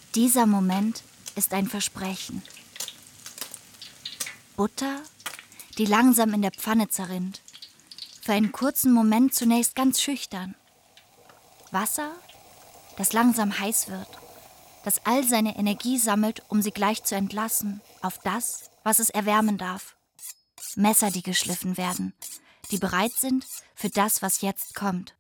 Dieser Moment ist ein Versprechen. Butter, die langsam in der Pfanne zerrinnt. Für einen kurzen Moment zunächst ganz schüchtern. Wasser, das langsam heiß wird, das all seine Energie sammelt, um sie gleich zu entlassen auf das, was es erwärmen darf. Messer, die geschliffen werden, die bereit sind für das, was jetzt kommt.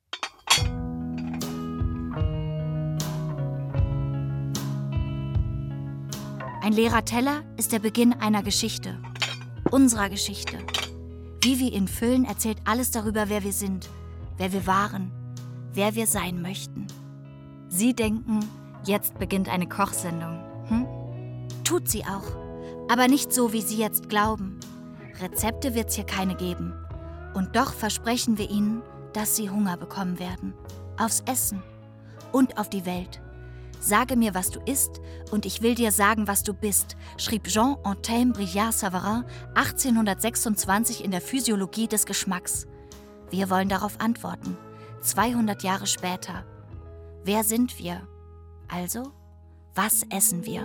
Ein leerer Teller ist der Beginn einer Geschichte. Unserer Geschichte. Wie wir ihn füllen, erzählt alles darüber, wer wir sind, wer wir waren, wer wir sein möchten. Sie denken, jetzt beginnt eine Kochsendung. Tut sie auch, aber nicht so, wie Sie jetzt glauben. Rezepte wird's hier keine geben. Und doch versprechen wir Ihnen, dass Sie Hunger bekommen werden. Aufs Essen und auf die Welt. Sage mir, was du isst, und ich will dir sagen, was du bist, schrieb Jean-Antoine Brillat-Savarin 1826 in der Physiologie des Geschmacks. Wir wollen darauf antworten, 200 Jahre später. Wer sind wir? Also, was essen wir?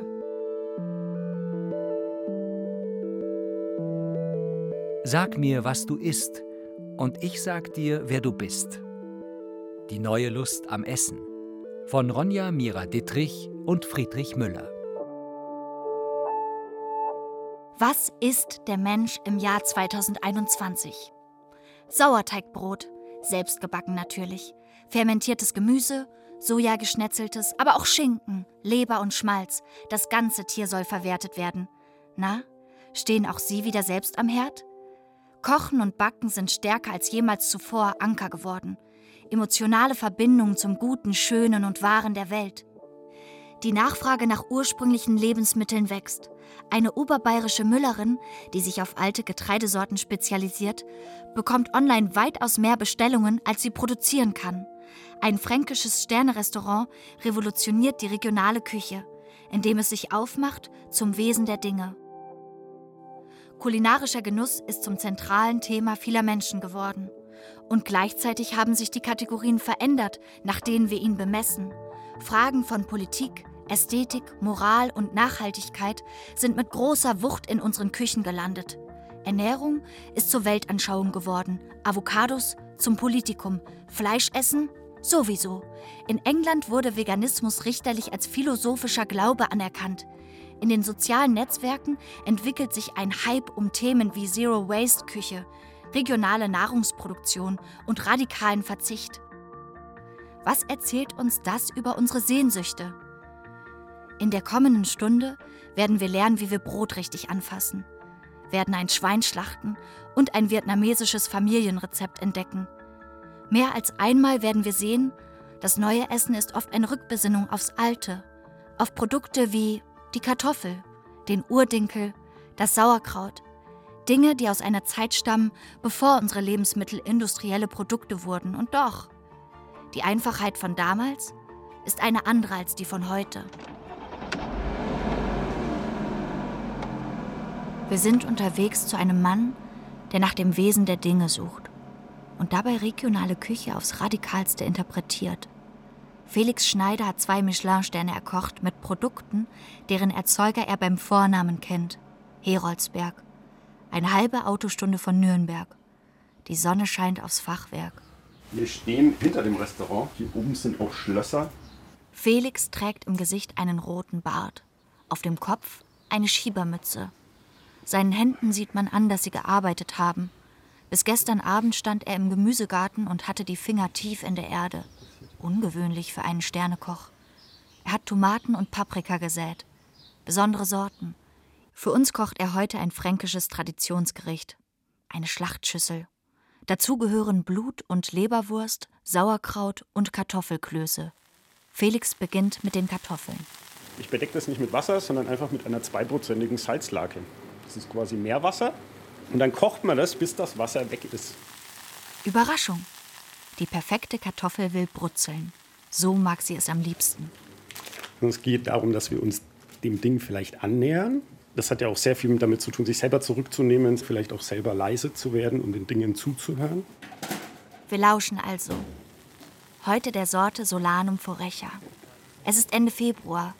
Sag mir, was du isst, und ich sag dir, wer du bist. Die neue Lust am Essen. Von Ronja Mira-Dittrich und Friedrich Müller. Was isst der Mensch im Jahr 2021? Sauerteigbrot, selbstgebacken natürlich, fermentiertes Gemüse, Sojageschnetzeltes, aber auch Schinken, Leber und Schmalz. Das ganze Tier soll verwertet werden. Na, stehen auch Sie wieder selbst am Herd? Kochen und Backen sind stärker als jemals zuvor Anker geworden. Emotionale Verbindungen zum Guten, Schönen und Wahren der Welt. Die Nachfrage nach ursprünglichen Lebensmitteln wächst. Eine oberbayerische Müllerin, die sich auf alte Getreidesorten spezialisiert, bekommt online weitaus mehr Bestellungen, als sie produzieren kann. Ein fränkisches Sternerestaurant revolutioniert die regionale Küche, indem es sich aufmacht zum Wesen der Dinge. Kulinarischer Genuss ist zum zentralen Thema vieler Menschen geworden. Und gleichzeitig haben sich die Kategorien verändert, nach denen wir ihn bemessen. Fragen von Politik, Ästhetik, Moral und Nachhaltigkeit sind mit großer Wucht in unseren Küchen gelandet. Ernährung ist zur Weltanschauung geworden, Avocados zum Politikum, Fleischessen sowieso. In England wurde Veganismus richterlich als philosophischer Glaube anerkannt. In den sozialen Netzwerken entwickelt sich ein Hype um Themen wie Zero-Waste-Küche, regionale Nahrungsproduktion und radikalen Verzicht. Was erzählt uns das über unsere Sehnsüchte? In der kommenden Stunde werden wir lernen, wie wir Brot richtig anfassen, werden ein Schwein schlachten und ein vietnamesisches Familienrezept entdecken. Mehr als einmal werden wir sehen, das neue Essen ist oft eine Rückbesinnung aufs Alte, auf Produkte wie die Kartoffel, den Urdinkel, das Sauerkraut. Dinge, die aus einer Zeit stammen, bevor unsere Lebensmittel industrielle Produkte wurden. Und doch, die Einfachheit von damals ist eine andere als die von heute. Wir sind unterwegs zu einem Mann, der nach dem Wesen der Dinge sucht und dabei regionale Küche aufs Radikalste interpretiert. Felix Schneider hat 2 Michelin-Sterne erkocht mit Produkten, deren Erzeuger er beim Vornamen kennt. Heroldsberg. Eine halbe Autostunde von Nürnberg. Die Sonne scheint aufs Fachwerk. Wir stehen hinter dem Restaurant. Hier oben sind auch Schlösser. Felix trägt im Gesicht einen roten Bart. Auf dem Kopf eine Schiebermütze. Seinen Händen sieht man an, dass sie gearbeitet haben. Bis gestern Abend stand er im Gemüsegarten und hatte die Finger tief in der Erde. Ungewöhnlich für einen Sternekoch. Er hat Tomaten und Paprika gesät. Besondere Sorten. Für uns kocht er heute ein fränkisches Traditionsgericht. Eine Schlachtschüssel. Dazu gehören Blut- und Leberwurst, Sauerkraut und Kartoffelklöße. Felix beginnt mit den Kartoffeln. Ich bedecke das nicht mit Wasser, sondern einfach mit einer 2%igen Salzlake. Das ist quasi Meerwasser. Und dann kocht man das, bis das Wasser weg ist. Überraschung! Die perfekte Kartoffel will brutzeln. So mag sie es am liebsten. Und es geht darum, dass wir uns dem Ding vielleicht annähern. Das hat ja auch sehr viel damit zu tun, sich selber zurückzunehmen, vielleicht auch selber leise zu werden und den Dingen zuzuhören. Wir lauschen also. Heute der Sorte Solanum forecha. Es ist Ende Februar.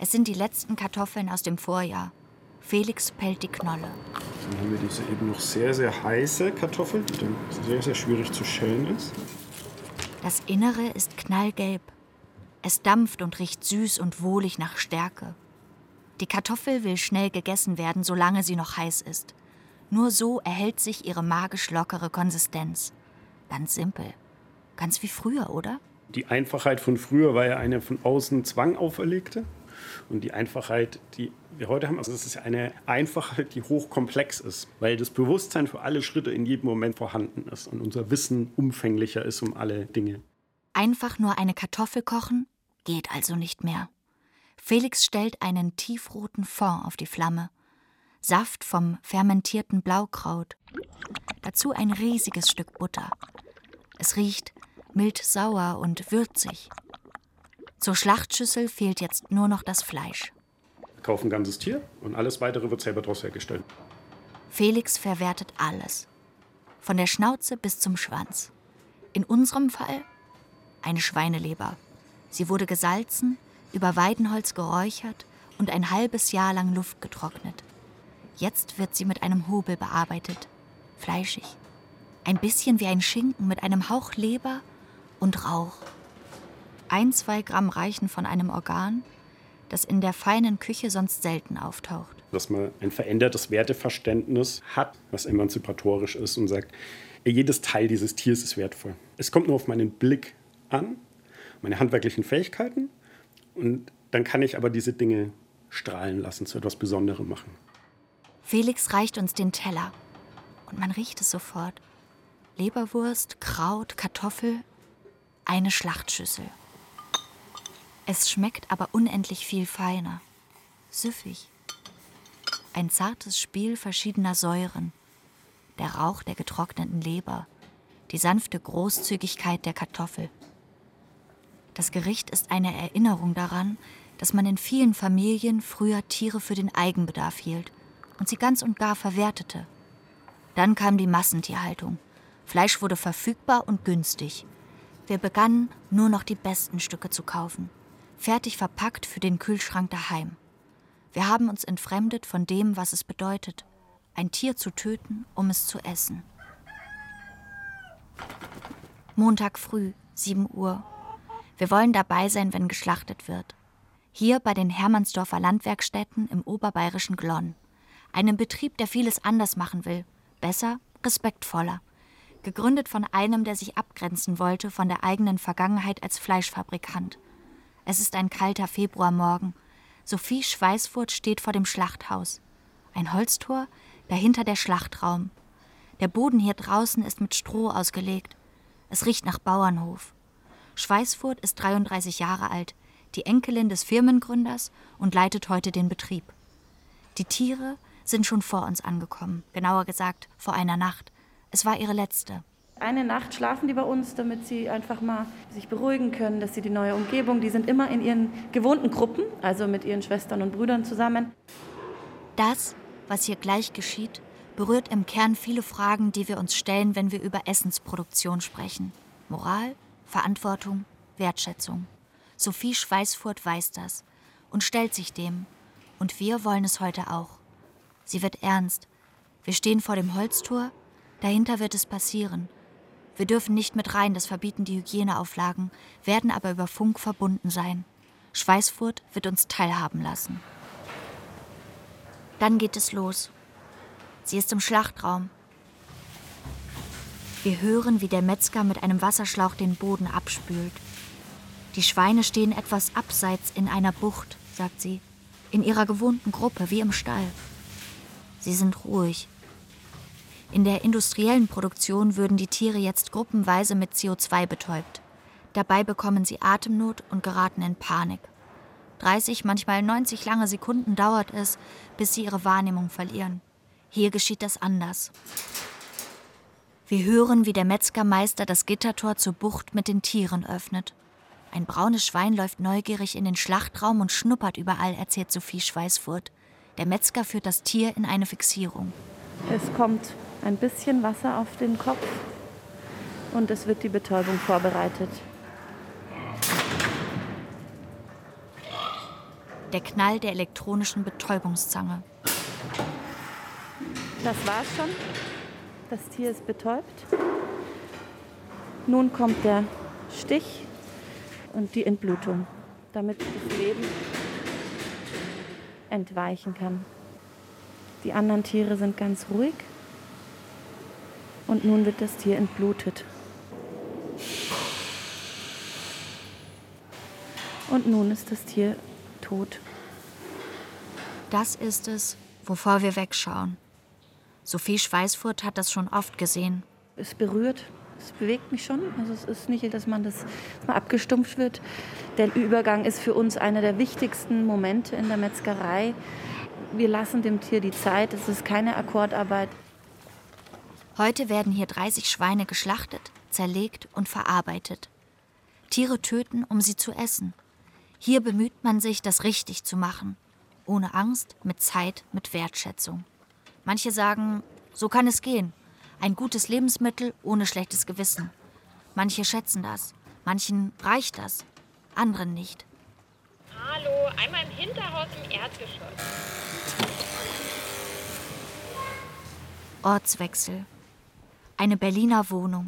Es sind die letzten Kartoffeln aus dem Vorjahr. Felix pellt die Knolle. Dann haben wir diese eben noch sehr, sehr heiße Kartoffel, die dann sehr, sehr schwierig zu schälen ist. Das Innere ist knallgelb. Es dampft und riecht süß und wohlig nach Stärke. Die Kartoffel will schnell gegessen werden, solange sie noch heiß ist. Nur so erhält sich ihre magisch lockere Konsistenz. Ganz simpel. Ganz wie früher, oder? Die Einfachheit von früher war ja eine von außen Zwang auferlegte. Und die Einfachheit, die wir heute haben, also das ist ja eine Einfachheit, die hochkomplex ist, weil das Bewusstsein für alle Schritte in jedem Moment vorhanden ist und unser Wissen umfänglicher ist um alle Dinge. Einfach nur eine Kartoffel kochen geht also nicht mehr. Felix stellt einen tiefroten Fond auf die Flamme. Saft vom fermentierten Blaukraut. Dazu ein riesiges Stück Butter. Es riecht mild sauer und würzig. Zur Schlachtschüssel fehlt jetzt nur noch das Fleisch. Wir kaufen ein ganzes Tier und alles Weitere wird selber daraus hergestellt. Felix verwertet alles. Von der Schnauze bis zum Schwanz. In unserem Fall eine Schweineleber. Sie wurde gesalzen, über Weidenholz geräuchert und ein halbes Jahr lang Luft getrocknet. Jetzt wird sie mit einem Hobel bearbeitet. Fleischig. Ein bisschen wie ein Schinken mit einem Hauch Leber und Rauch. 1-2 Gramm reichen von einem Organ, das in der feinen Küche sonst selten auftaucht. Dass man ein verändertes Werteverständnis hat, was emanzipatorisch ist und sagt, jedes Teil dieses Tiers ist wertvoll. Es kommt nur auf meinen Blick an, meine handwerklichen Fähigkeiten und dann kann ich aber diese Dinge strahlen lassen, zu etwas Besonderem machen. Felix reicht uns den Teller und man riecht es sofort. Leberwurst, Kraut, Kartoffel, eine Schlachtschüssel. Es schmeckt aber unendlich viel feiner, süffig. Ein zartes Spiel verschiedener Säuren. Der Rauch der getrockneten Leber, die sanfte Großzügigkeit der Kartoffel. Das Gericht ist eine Erinnerung daran, dass man in vielen Familien früher Tiere für den Eigenbedarf hielt und sie ganz und gar verwertete. Dann kam die Massentierhaltung. Fleisch wurde verfügbar und günstig. Wir begannen, nur noch die besten Stücke zu kaufen. Fertig verpackt für den Kühlschrank daheim. Wir haben uns entfremdet von dem, was es bedeutet, ein Tier zu töten, um es zu essen. Montag früh, 7 Uhr. Wir wollen dabei sein, wenn geschlachtet wird. Hier bei den Hermannsdorfer Landwerkstätten im oberbayerischen Glonn. Einem Betrieb, der vieles anders machen will. Besser, respektvoller. Gegründet von einem, der sich abgrenzen wollte von der eigenen Vergangenheit als Fleischfabrikant. Es ist ein kalter Februarmorgen. Sophie Schweißfurt steht vor dem Schlachthaus. Ein Holztor, dahinter der Schlachtraum. Der Boden hier draußen ist mit Stroh ausgelegt. Es riecht nach Bauernhof. Schweißfurt ist 33 Jahre alt, die Enkelin des Firmengründers und leitet heute den Betrieb. Die Tiere sind schon vor uns angekommen, genauer gesagt vor einer Nacht. Es war ihre letzte. Eine Nacht schlafen die bei uns, damit sie einfach mal sich beruhigen können, dass sie die neue Umgebung, die sind immer in ihren gewohnten Gruppen, also mit ihren Schwestern und Brüdern zusammen. Das, was hier gleich geschieht, berührt im Kern viele Fragen, die wir uns stellen, wenn wir über Essensproduktion sprechen. Moral, Verantwortung, Wertschätzung. Sophie Schweißfurt weiß das und stellt sich dem. Und wir wollen es heute auch. Sie wird ernst. Wir stehen vor dem Holztor, dahinter wird es passieren. Wir dürfen nicht mit rein, das verbieten die Hygieneauflagen, werden aber über Funk verbunden sein. Schweißfurt wird uns teilhaben lassen. Dann geht es los. Sie ist im Schlachtraum. Wir hören, wie der Metzger mit einem Wasserschlauch den Boden abspült. Die Schweine stehen etwas abseits in einer Bucht, sagt sie, in ihrer gewohnten Gruppe, wie im Stall. Sie sind ruhig. In der industriellen Produktion würden die Tiere jetzt gruppenweise mit CO2 betäubt. Dabei bekommen sie Atemnot und geraten in Panik. 30, manchmal 90 lange Sekunden dauert es, bis sie ihre Wahrnehmung verlieren. Hier geschieht das anders. Wir hören, wie der Metzgermeister das Gittertor zur Bucht mit den Tieren öffnet. Ein braunes Schwein läuft neugierig in den Schlachtraum und schnuppert überall, erzählt Sophie Schweißfurt. Der Metzger führt das Tier in eine Fixierung. Es kommt ein bisschen Wasser auf den Kopf und es wird die Betäubung vorbereitet. der Knall der elektronischen Betäubungszange. Das war's schon. Das Tier ist betäubt. Nun kommt der Stich und die Entblutung, damit das Leben entweichen kann. Die anderen Tiere sind ganz ruhig und nun wird das Tier entblutet. Und nun ist das Tier tot. Das ist es, wovor wir wegschauen. Sophie Schweißfurt hat das schon oft gesehen. Es berührt, es bewegt mich schon. Also es ist nicht, dass man abgestumpft wird. Der Übergang ist für uns einer der wichtigsten Momente in der Metzgerei. Wir lassen dem Tier die Zeit, es ist keine Akkordarbeit. Heute werden hier 30 Schweine geschlachtet, zerlegt und verarbeitet. Tiere töten, um sie zu essen. Hier bemüht man sich, das richtig zu machen. Ohne Angst, mit Zeit, mit Wertschätzung. Manche sagen, so kann es gehen. Ein gutes Lebensmittel ohne schlechtes Gewissen. Manche schätzen das. Manchen reicht das. Anderen nicht. Hallo, einmal im Hinterhaus im Erdgeschoss. Ortswechsel. Eine Berliner Wohnung.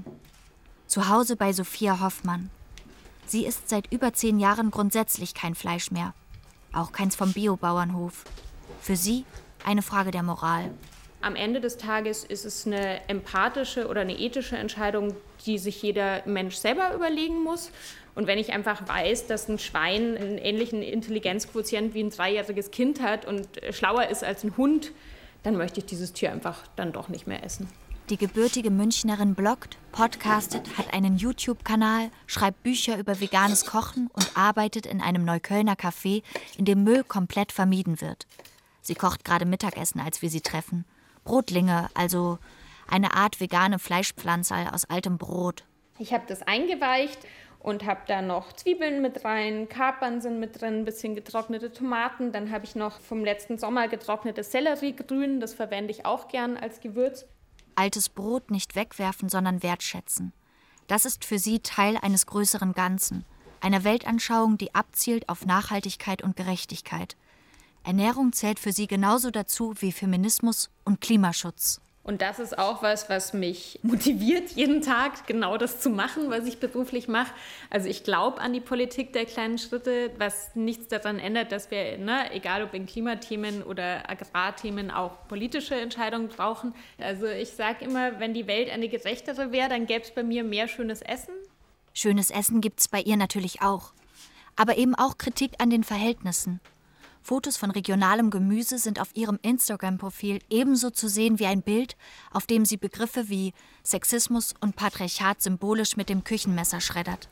Zu Hause bei Sophia Hoffmann. Sie isst seit über 10 Jahren grundsätzlich kein Fleisch mehr. Auch keins vom Biobauernhof. Für sie eine Frage der Moral. Am Ende des Tages ist es eine empathische oder eine ethische Entscheidung, die sich jeder Mensch selber überlegen muss. Und wenn ich einfach weiß, dass ein Schwein einen ähnlichen Intelligenzquotient wie ein 3-jähriges Kind hat und schlauer ist als ein Hund, dann möchte ich dieses Tier einfach dann doch nicht mehr essen. Die gebürtige Münchnerin bloggt, podcastet, hat einen YouTube-Kanal, schreibt Bücher über veganes Kochen und arbeitet in einem Neuköllner Café, in dem Müll komplett vermieden wird. Sie kocht gerade Mittagessen, als wir sie treffen. Brotlinge, also eine Art vegane Fleischpflanzerl aus altem Brot. Ich habe das eingeweicht und habe da noch Zwiebeln mit rein, Kapern sind mit drin, ein bisschen getrocknete Tomaten. Dann habe ich noch vom letzten Sommer getrocknetes Selleriegrün, das verwende ich auch gern als Gewürz. Altes Brot nicht wegwerfen, sondern wertschätzen. Das ist für sie Teil eines größeren Ganzen, einer Weltanschauung, die abzielt auf Nachhaltigkeit und Gerechtigkeit. Ernährung zählt für sie genauso dazu wie Feminismus und Klimaschutz. Und das ist auch was mich motiviert, jeden Tag genau das zu machen, was ich beruflich mache. Also ich glaube an die Politik der kleinen Schritte, was nichts daran ändert, dass wir, egal ob in Klimathemen oder Agrarthemen, auch politische Entscheidungen brauchen. Also ich sage immer, wenn die Welt eine gerechtere wäre, dann gäbe es bei mir mehr schönes Essen. Schönes Essen gibt's bei ihr natürlich auch. Aber eben auch Kritik an den Verhältnissen. Fotos von regionalem Gemüse sind auf ihrem Instagram-Profil ebenso zu sehen wie ein Bild, auf dem sie Begriffe wie Sexismus und Patriarchat symbolisch mit dem Küchenmesser schreddert.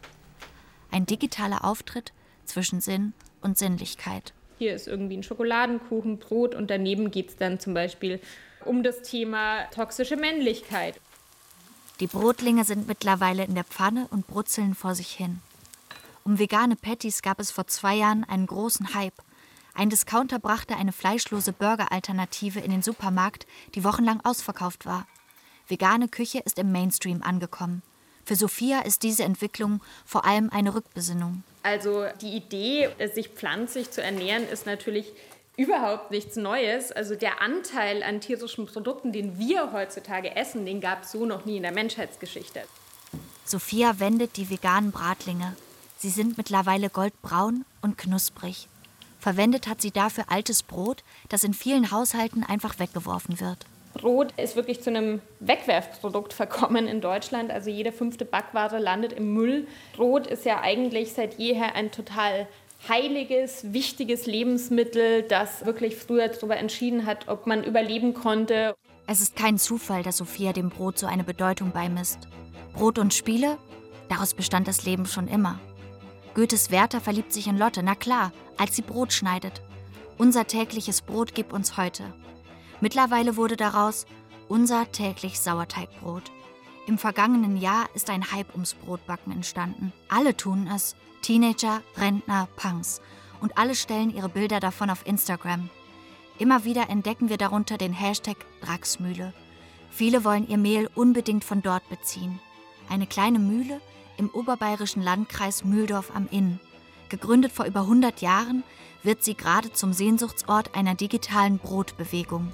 Ein digitaler Auftritt zwischen Sinn und Sinnlichkeit. Hier ist irgendwie ein Schokoladenkuchen, Brot und daneben geht es dann zum Beispiel um das Thema toxische Männlichkeit. Die Brotlinge sind mittlerweile in der Pfanne und brutzeln vor sich hin. Um vegane Patties gab es vor 2 Jahren einen großen Hype. Ein Discounter brachte eine fleischlose Burger-Alternative in den Supermarkt, die wochenlang ausverkauft war. Vegane Küche ist im Mainstream angekommen. Für Sophia ist diese Entwicklung vor allem eine Rückbesinnung. Also die Idee, sich pflanzlich zu ernähren, ist natürlich überhaupt nichts Neues. Also der Anteil an tierischen Produkten, den wir heutzutage essen, den gab es so noch nie in der Menschheitsgeschichte. Sophia wendet die veganen Bratlinge. Sie sind mittlerweile goldbraun und knusprig. Verwendet hat sie dafür altes Brot, das in vielen Haushalten einfach weggeworfen wird. Brot ist wirklich zu einem Wegwerfprodukt verkommen in Deutschland. Also jede 5. Backware landet im Müll. Brot ist ja eigentlich seit jeher ein total heiliges, wichtiges Lebensmittel, das wirklich früher darüber entschieden hat, ob man überleben konnte. Es ist kein Zufall, dass Sophia dem Brot so eine Bedeutung beimisst. Brot und Spiele? Daraus bestand das Leben schon immer. Goethes Werther verliebt sich in Lotte, na klar, als sie Brot schneidet. Unser tägliches Brot gib uns heute. Mittlerweile wurde daraus unser täglich Sauerteigbrot. Im vergangenen Jahr ist ein Hype ums Brotbacken entstanden. Alle tun es, Teenager, Rentner, Punks. Und alle stellen ihre Bilder davon auf Instagram. Immer wieder entdecken wir darunter den Hashtag Draxmühle. Viele wollen ihr Mehl unbedingt von dort beziehen. Eine kleine Mühle im oberbayerischen Landkreis Mühldorf am Inn. Gegründet vor über 100 Jahren, wird sie gerade zum Sehnsuchtsort einer digitalen Brotbewegung.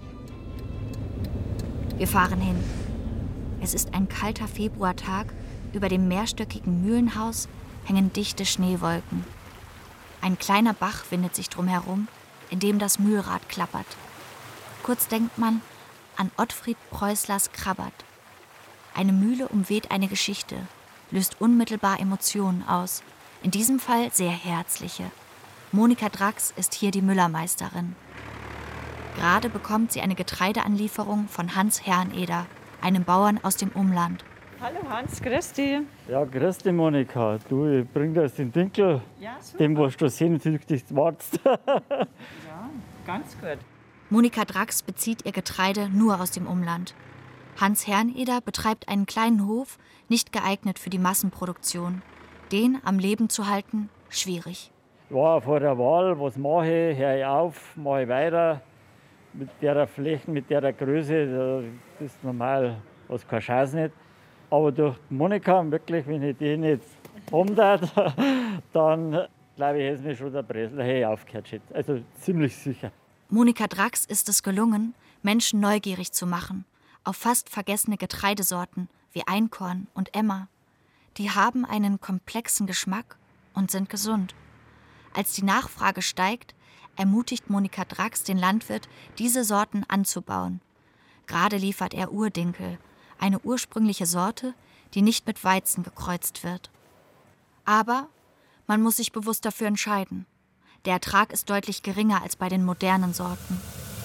Wir fahren hin. Es ist ein kalter Februartag. Über dem mehrstöckigen Mühlenhaus hängen dichte Schneewolken. Ein kleiner Bach windet sich drumherum, in dem das Mühlrad klappert. Kurz denkt man an Ottfried Preußlers Krabbert. Eine Mühle umweht eine Geschichte, löst unmittelbar Emotionen aus. In diesem Fall sehr herzliche. Monika Drax ist hier die Müllermeisterin. Gerade bekommt sie eine Getreideanlieferung von Hans Herreneder, einem Bauern aus dem Umland. Hallo Hans, grüß dich. Ja, grüß dich Monika. Du, ich bring dir jetzt den Dinkel, Ja, super. dem was du sehnsüchtig wartest. Ja, ganz gut. Monika Drax bezieht ihr Getreide nur aus dem Umland. Hans Herreneder betreibt einen kleinen Hof, nicht geeignet für die Massenproduktion. Den am Leben zu halten, schwierig. Ja, vor der Wahl, was mache ich? Höre ich auf, mache ich weiter. Mit der Fläche, mit der Größe, das ist normal, was keine Chance nicht. Aber durch Monika, wirklich, wenn ich die nicht umtat, dann glaube ich, hätte es mir schon der Bresler aufgehört. Also ziemlich sicher. Monika Drax ist es gelungen, Menschen neugierig zu machen auf fast vergessene Getreidesorten wie Einkorn und Emmer. Die haben einen komplexen Geschmack und sind gesund. Als die Nachfrage steigt, ermutigt Monika Drax den Landwirt, diese Sorten anzubauen. Gerade liefert er Urdinkel, eine ursprüngliche Sorte, die nicht mit Weizen gekreuzt wird. Aber man muss sich bewusst dafür entscheiden. Der Ertrag ist deutlich geringer als bei den modernen Sorten.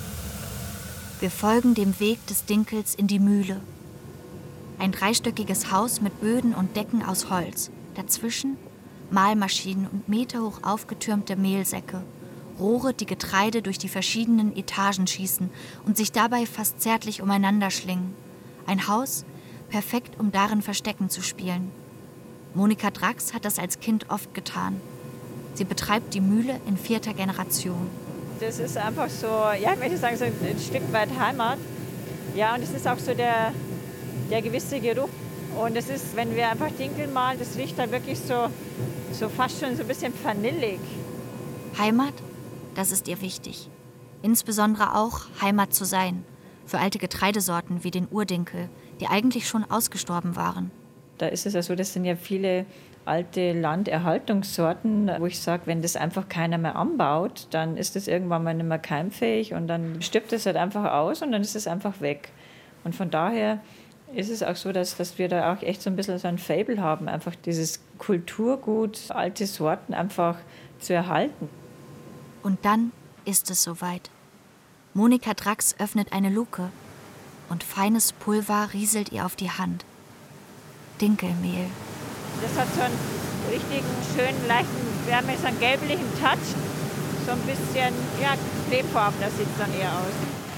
Wir folgen dem Weg des Dinkels in die Mühle. Ein dreistöckiges Haus mit Böden und Decken aus Holz. Dazwischen Mahlmaschinen und meterhoch aufgetürmte Mehlsäcke. Rohre, die Getreide durch die verschiedenen Etagen schießen und sich dabei fast zärtlich umeinander schlingen. Ein Haus, perfekt, um darin Verstecken zu spielen. Monika Drax hat das als Kind oft getan. Sie betreibt die Mühle in 4. Generation. Das ist einfach so, ja, ich möchte sagen, so ein Stück weit Heimat. Ja, und es ist auch so der gewisse Geruch. Und es ist, wenn wir einfach Dinkel malen, das riecht dann wirklich so fast schon so ein bisschen vanillig. Heimat, das ist ihr wichtig. Insbesondere auch Heimat zu sein. Für alte Getreidesorten wie den Urdinkel, die eigentlich schon ausgestorben waren. Da ist es ja so, das sind ja viele alte Landerhaltungssorten, wo ich sage, wenn das einfach keiner mehr anbaut, dann ist das irgendwann mal nicht mehr keimfähig und dann stirbt es halt einfach aus und dann ist es einfach weg. Und von daher ist es auch so, dass wir da auch echt so ein bisschen so ein Faible haben, einfach dieses Kulturgut, alte Sorten einfach zu erhalten. Und dann ist es soweit. Monika Drax öffnet eine Luke und feines Pulver rieselt ihr auf die Hand. Dinkelmehl. Das hat so einen richtigen, schönen, leichten, wir haben jetzt einen gelblichen Touch. So ein bisschen, ja, cremefarben, das sieht dann eher aus.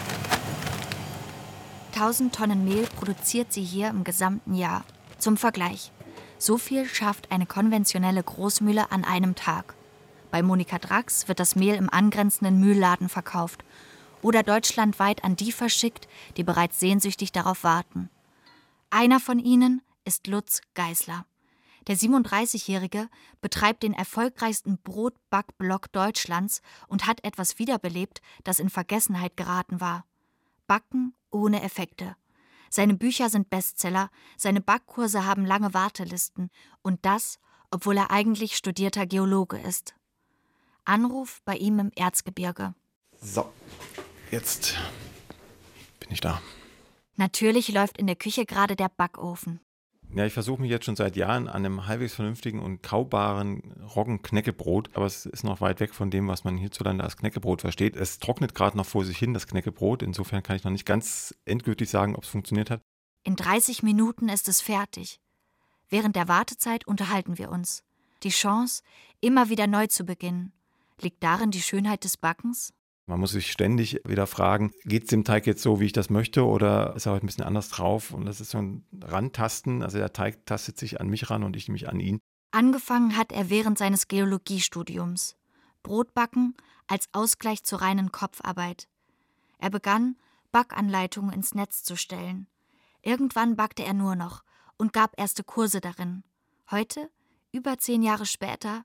1000 Tonnen Mehl produziert sie hier im gesamten Jahr. Zum Vergleich. So viel schafft eine konventionelle Großmühle an einem Tag. Bei Monika Drax wird das Mehl im angrenzenden Mühlladen verkauft oder deutschlandweit an die verschickt, die bereits sehnsüchtig darauf warten. Einer von ihnen ist Lutz Geisler. Der 37-Jährige betreibt den erfolgreichsten Brotbackblock Deutschlands und hat etwas wiederbelebt, das in Vergessenheit geraten war. Backen ohne Effekte. Seine Bücher sind Bestseller, seine Backkurse haben lange Wartelisten. Und das, obwohl er eigentlich studierter Geologe ist. Anruf bei ihm im Erzgebirge. So, jetzt bin ich da. Natürlich läuft in der Küche gerade der Backofen. Ja, ich versuche mich jetzt schon seit Jahren an einem halbwegs vernünftigen und kaubaren Roggen-Knäckebrot, aber es ist noch weit weg von dem, was man hierzulande als Knäckebrot versteht. Es trocknet gerade noch vor sich hin, das Knäckebrot. Insofern kann ich noch nicht ganz endgültig sagen, ob es funktioniert hat. In 30 Minuten ist es fertig. Während der Wartezeit unterhalten wir uns. Die Chance, immer wieder neu zu beginnen. Liegt darin die Schönheit des Backens? Man muss sich ständig wieder fragen, geht es dem Teig jetzt so, wie ich das möchte, oder ist er heute ein bisschen anders drauf? Und das ist so ein Rantasten, also der Teig tastet sich an mich ran und ich mich an ihn. Angefangen hat er während seines Geologiestudiums. Brotbacken als Ausgleich zur reinen Kopfarbeit. Er begann, Backanleitungen ins Netz zu stellen. Irgendwann backte er nur noch und gab erste Kurse darin. Heute, über 10 Jahre später,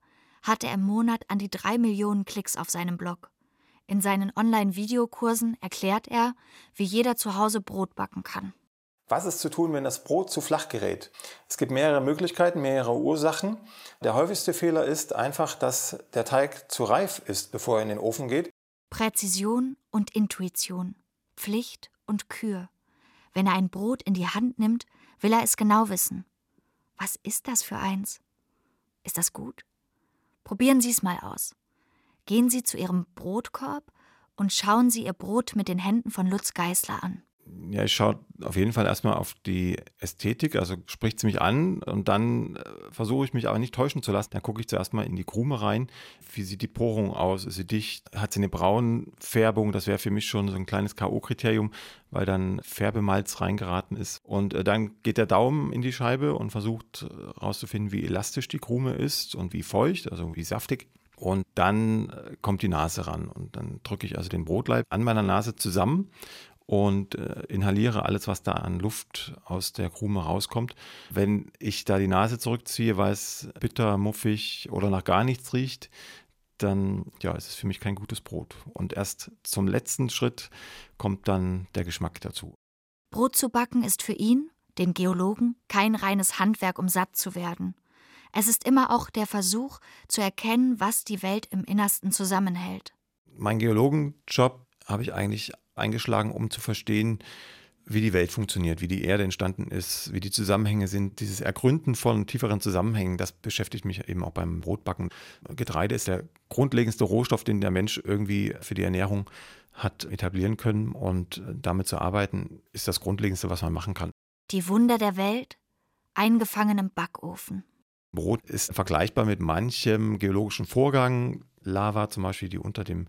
hat er im Monat an die 3 Millionen Klicks auf seinem Blog. In seinen Online-Videokursen erklärt er, wie jeder zu Hause Brot backen kann. Was ist zu tun, wenn das Brot zu flach gerät? Es gibt mehrere Möglichkeiten, mehrere Ursachen. Der häufigste Fehler ist einfach, dass der Teig zu reif ist, bevor er in den Ofen geht. Präzision und Intuition, Pflicht und Kür. Wenn er ein Brot in die Hand nimmt, will er es genau wissen. Was ist das für eins? Ist das gut? Probieren Sie es mal aus. Gehen Sie zu Ihrem Brotkorb und schauen Sie Ihr Brot mit den Händen von Lutz Geisler an. Ja, ich schaue auf jeden Fall erstmal auf die Ästhetik, also spricht sie mich an und dann versuche ich mich aber nicht täuschen zu lassen. Dann gucke ich zuerst mal in die Krume rein. Wie sieht die Porung aus? Ist sie dicht? Hat sie eine Braunfärbung? Das wäre für mich schon so ein kleines K.O.-Kriterium, weil dann Färbemalz reingeraten ist. Und dann geht der Daumen in die Scheibe und versucht herauszufinden, wie elastisch die Krume ist und wie feucht, also wie saftig. Und dann kommt die Nase ran und dann drücke ich also den Brotleib an meiner Nase zusammen und inhaliere alles, was da an Luft aus der Krume rauskommt. Wenn ich da die Nase zurückziehe, weil es bitter, muffig oder nach gar nichts riecht, dann ist es für mich kein gutes Brot. Und erst zum letzten Schritt kommt dann der Geschmack dazu. Brot zu backen ist für ihn, den Geologen, kein reines Handwerk, um satt zu werden. Es ist immer auch der Versuch, zu erkennen, was die Welt im Innersten zusammenhält. Mein Geologenjob habe ich eigentlich eingeschlagen, um zu verstehen, wie die Welt funktioniert, wie die Erde entstanden ist, wie die Zusammenhänge sind. Dieses Ergründen von tieferen Zusammenhängen, das beschäftigt mich eben auch beim Brotbacken. Getreide ist der grundlegendste Rohstoff, den der Mensch irgendwie für die Ernährung hat etablieren können. Und damit zu arbeiten, ist das Grundlegendste, was man machen kann. Die Wunder der Welt, eingefangen im Backofen. Brot ist vergleichbar mit manchem geologischen Vorgang. Lava zum Beispiel, die unter dem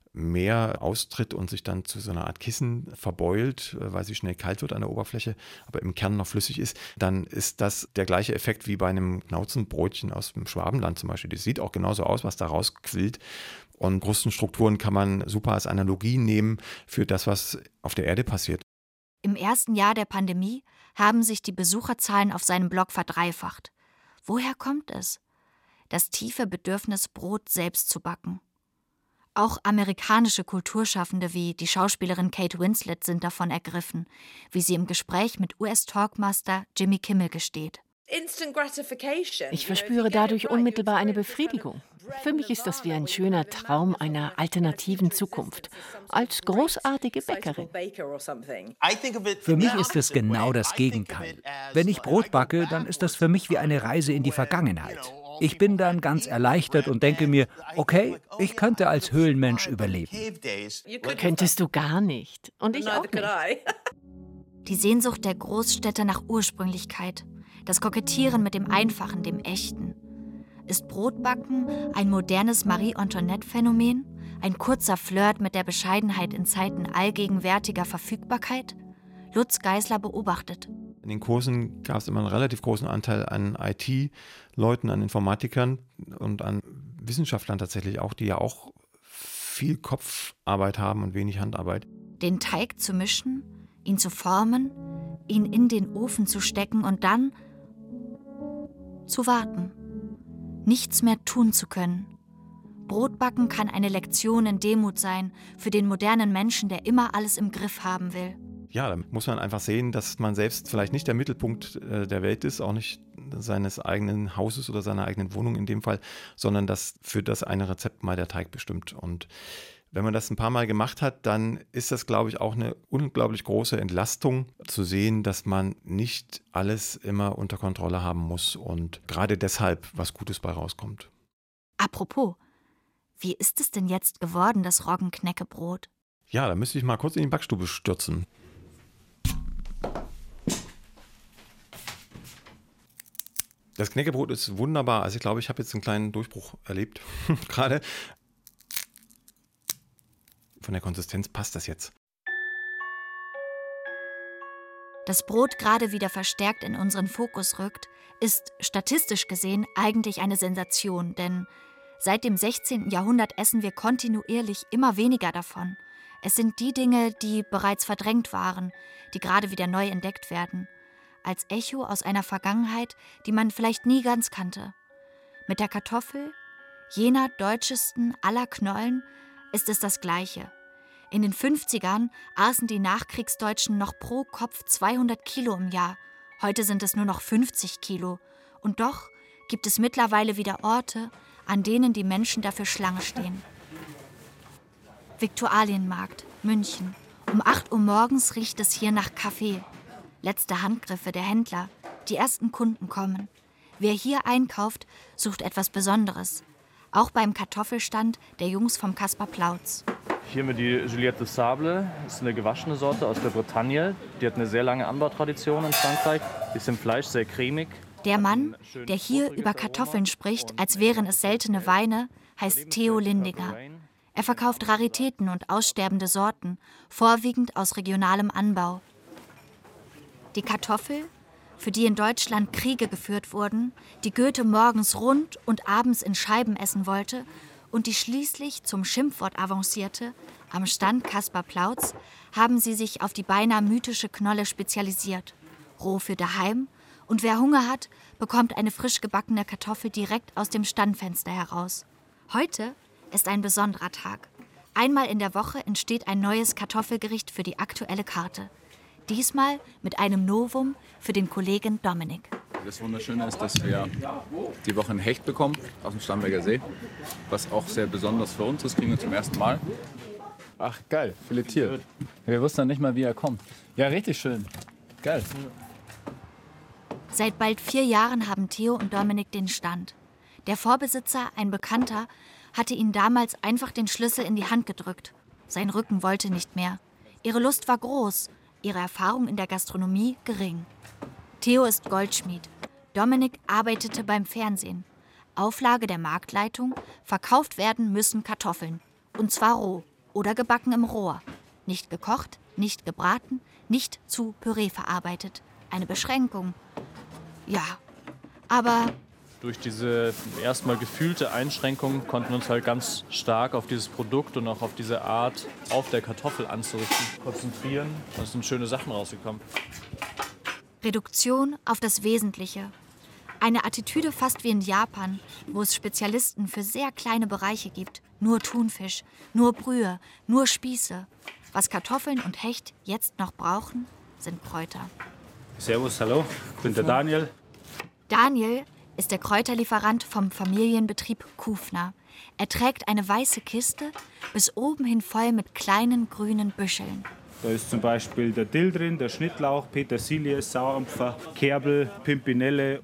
Meer austritt und sich dann zu so einer Art Kissen verbeult, weil sie schnell kalt wird an der Oberfläche, aber im Kern noch flüssig ist, dann ist das der gleiche Effekt wie bei einem Knauzenbrötchen aus dem Schwabenland zum Beispiel. Das sieht auch genauso aus, was da rausquillt. Und Krustenstrukturen kann man super als Analogie nehmen für das, was auf der Erde passiert. Im ersten Jahr der Pandemie haben sich die Besucherzahlen auf seinem Blog verdreifacht. Woher kommt es? Das tiefe Bedürfnis, Brot selbst zu backen. Auch amerikanische Kulturschaffende wie die Schauspielerin Kate Winslet sind davon ergriffen, wie sie im Gespräch mit US-Talkmaster Jimmy Kimmel gesteht. Ich verspüre dadurch unmittelbar eine Befriedigung. Für mich ist das wie ein schöner Traum einer alternativen Zukunft. Als großartige Bäckerin. Für mich ist es genau das Gegenteil. Wenn ich Brot backe, dann ist das für mich wie eine Reise in die Vergangenheit. Ich bin dann ganz erleichtert und denke mir, okay, ich könnte als Höhlenmensch überleben. Könntest du gar nicht. Und ich auch nicht. Die Sehnsucht der Großstädter nach Ursprünglichkeit, das Kokettieren mit dem Einfachen, dem Echten. Ist Brotbacken ein modernes Marie-Antoinette-Phänomen? Ein kurzer Flirt mit der Bescheidenheit in Zeiten allgegenwärtiger Verfügbarkeit? Lutz Geisler beobachtet. In den Kursen gab es immer einen relativ großen Anteil an IT-Leuten, an Informatikern und an Wissenschaftlern tatsächlich auch, die ja auch viel Kopfarbeit haben und wenig Handarbeit. Den Teig zu mischen, ihn zu formen, ihn in den Ofen zu stecken und dann zu warten. Nichts mehr tun zu können. Brotbacken kann eine Lektion in Demut sein für den modernen Menschen, der immer alles im Griff haben will. Ja, da muss man einfach sehen, dass man selbst vielleicht nicht der Mittelpunkt der Welt ist, auch nicht seines eigenen Hauses oder seiner eigenen Wohnung in dem Fall, sondern dass für das eine Rezept mal der Teig bestimmt. Und wenn man das ein paar Mal gemacht hat, dann ist das, glaube ich, auch eine unglaublich große Entlastung zu sehen, dass man nicht alles immer unter Kontrolle haben muss und gerade deshalb was Gutes bei rauskommt. Apropos, wie ist es denn jetzt geworden, das Roggenknäckebrot? Ja, da müsste ich mal kurz in die Backstube stürzen. Das Knäckebrot ist wunderbar. Also ich glaube, ich habe jetzt einen kleinen Durchbruch erlebt gerade. Von der Konsistenz passt das jetzt. Das Brot gerade wieder verstärkt in unseren Fokus rückt, ist statistisch gesehen eigentlich eine Sensation, denn seit dem 16. Jahrhundert essen wir kontinuierlich immer weniger davon. Es sind die Dinge, die bereits verdrängt waren, die gerade wieder neu entdeckt werden, als Echo aus einer Vergangenheit, die man vielleicht nie ganz kannte. Mit der Kartoffel, jener deutschesten aller Knollen, ist es das Gleiche. In den 50ern aßen die Nachkriegsdeutschen noch pro Kopf 200 Kilo im Jahr. Heute sind es nur noch 50 Kilo. Und doch gibt es mittlerweile wieder Orte, an denen die Menschen dafür Schlange stehen. Viktualienmarkt, München. Um 8 Uhr morgens riecht es hier nach Kaffee. Letzte Handgriffe der Händler. Die ersten Kunden kommen. Wer hier einkauft, sucht etwas Besonderes. Auch beim Kartoffelstand der Jungs vom Kaspar Plautz. Hier haben wir die Juliette de Sable. Das ist eine gewaschene Sorte aus der Bretagne. Die hat eine sehr lange Anbautradition in Frankreich. Ist im Fleisch sehr cremig. Der Mann, der hier über Kartoffeln spricht, als wären es seltene Weine, heißt Theo Lindinger. Er verkauft Raritäten und aussterbende Sorten, vorwiegend aus regionalem Anbau. Die Kartoffel, für die in Deutschland Kriege geführt wurden, die Goethe morgens rund und abends in Scheiben essen wollte und die schließlich zum Schimpfwort avancierte, am Stand Kaspar Plautz haben sie sich auf die beinahe mythische Knolle spezialisiert. Roh für daheim, und wer Hunger hat, bekommt eine frisch gebackene Kartoffel direkt aus dem Standfenster heraus. Heute ist ein besonderer Tag. Einmal in der Woche entsteht ein neues Kartoffelgericht für die aktuelle Karte. Diesmal mit einem Novum für den Kollegen Dominik. Das Wunderschöne ist, dass wir die Woche ein Hecht bekommen aus dem Starnberger See, was auch sehr besonders für uns ist, kriegen wir zum ersten Mal. Ach geil, filetiert. Wir wussten dann nicht mal, wie er kommt. Ja, richtig schön. Geil. Seit bald 4 Jahren haben Theo und Dominik den Stand. Der Vorbesitzer, ein Bekannter, hatte ihnen damals einfach den Schlüssel in die Hand gedrückt. Sein Rücken wollte nicht mehr. Ihre Lust war groß, ihre Erfahrung in der Gastronomie gering. Theo ist Goldschmied. Dominik arbeitete beim Fernsehen. Auflage der Marktleitung: verkauft werden müssen Kartoffeln. Und zwar roh oder gebacken im Rohr. Nicht gekocht, nicht gebraten, nicht zu Püree verarbeitet. Eine Beschränkung. Ja, aber Durch diese erstmal gefühlte Einschränkung konnten wir uns halt ganz stark auf dieses Produkt und auch auf diese Art auf der Kartoffel anzurichten, konzentrieren. Da sind schöne Sachen rausgekommen. Reduktion auf das Wesentliche. Eine Attitüde fast wie in Japan, wo es Spezialisten für sehr kleine Bereiche gibt. Nur Thunfisch, nur Brühe, nur Spieße. Was Kartoffeln und Hecht jetzt noch brauchen, sind Kräuter. Servus, hallo, ich bin der Daniel. Daniel ist der Kräuterlieferant vom Familienbetrieb Kufner. Er trägt eine weiße Kiste, bis oben hin voll mit kleinen grünen Büscheln. Da ist zum Beispiel der Dill drin, der Schnittlauch, Petersilie, Sauerampfer, Kerbel, Pimpinelle.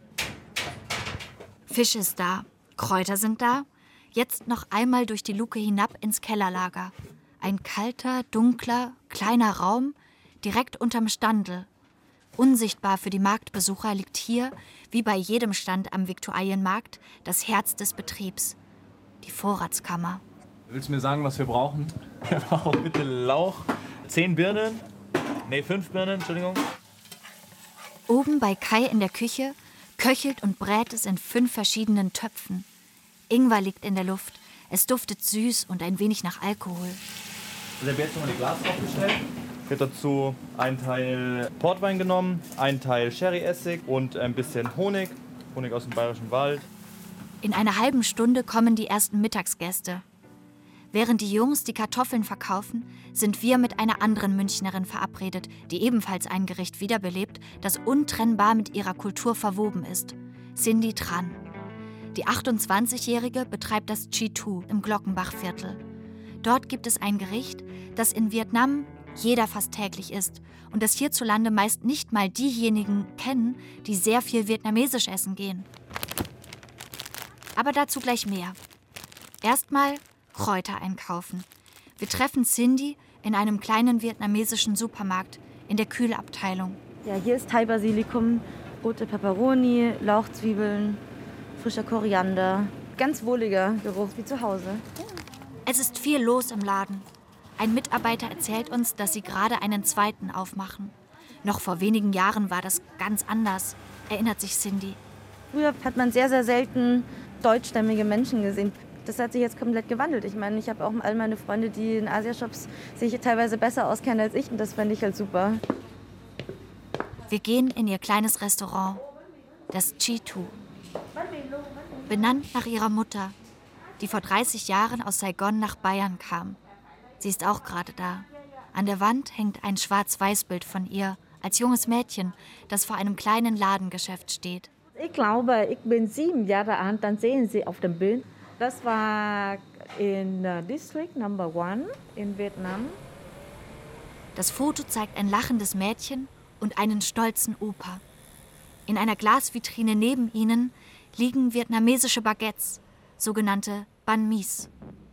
Fisch ist da, Kräuter sind da. Jetzt noch einmal durch die Luke hinab ins Kellerlager. Ein kalter, dunkler, kleiner Raum, direkt unterm Standel. Unsichtbar für die Marktbesucher liegt hier, wie bei jedem Stand am Viktualienmarkt, das Herz des Betriebs. Die Vorratskammer. Willst du mir sagen, was wir brauchen? Wir brauchen bitte Lauch, 10 Birnen, 5 Birnen, Entschuldigung. Oben bei Kai in der Küche köchelt und brät es in 5 verschiedenen Töpfen. Ingwer liegt in der Luft. Es duftet süß und ein wenig nach Alkohol. Ich habe jetzt nochmal die Glas aufgestellt. Ich habe dazu einen Teil Portwein genommen, einen Teil Sherry-Essig und ein bisschen Honig. Honig aus dem Bayerischen Wald. In einer halben Stunde kommen die ersten Mittagsgäste. Während die Jungs die Kartoffeln verkaufen, sind wir mit einer anderen Münchnerin verabredet, die ebenfalls ein Gericht wiederbelebt, das untrennbar mit ihrer Kultur verwoben ist. Cindy Tran. Die 28-Jährige betreibt das Chi-Tu im Glockenbachviertel. Dort gibt es ein Gericht, das in Vietnam jeder fast täglich isst und das hierzulande meist nicht mal diejenigen kennen, die sehr viel vietnamesisch essen gehen. Aber dazu gleich mehr. Erstmal Kräuter einkaufen. Wir treffen Cindy in einem kleinen vietnamesischen Supermarkt in der Kühlabteilung. Ja, hier ist Thai-Basilikum, rote Peperoni, Lauchzwiebeln, frischer Koriander. Ganz wohliger Geruch wie zu Hause. Ja. Es ist viel los im Laden. Ein Mitarbeiter erzählt uns, dass sie gerade einen zweiten aufmachen. Noch vor wenigen Jahren war das ganz anders, erinnert sich Cindy. Früher hat man sehr, sehr selten deutschstämmige Menschen gesehen. Das hat sich jetzt komplett gewandelt. Ich meine, ich habe auch all meine Freunde, die in Asiashops sich teilweise besser auskennen als ich. Und das fände ich halt super. Wir gehen in ihr kleines Restaurant, das Chi-Tu. Benannt nach ihrer Mutter. die vor 30 Jahren aus Saigon nach Bayern kam. Sie ist auch gerade da. An der Wand hängt ein Schwarz-Weiß-Bild von ihr, als junges Mädchen, das vor einem kleinen Ladengeschäft steht. Ich glaube, ich bin 7 Jahre alt, dann sehen Sie auf dem Bild. Das war in District Number 1 in Vietnam. Das Foto zeigt ein lachendes Mädchen und einen stolzen Opa. In einer Glasvitrine neben ihnen liegen vietnamesische Baguettes, sogenannte Banh Mis.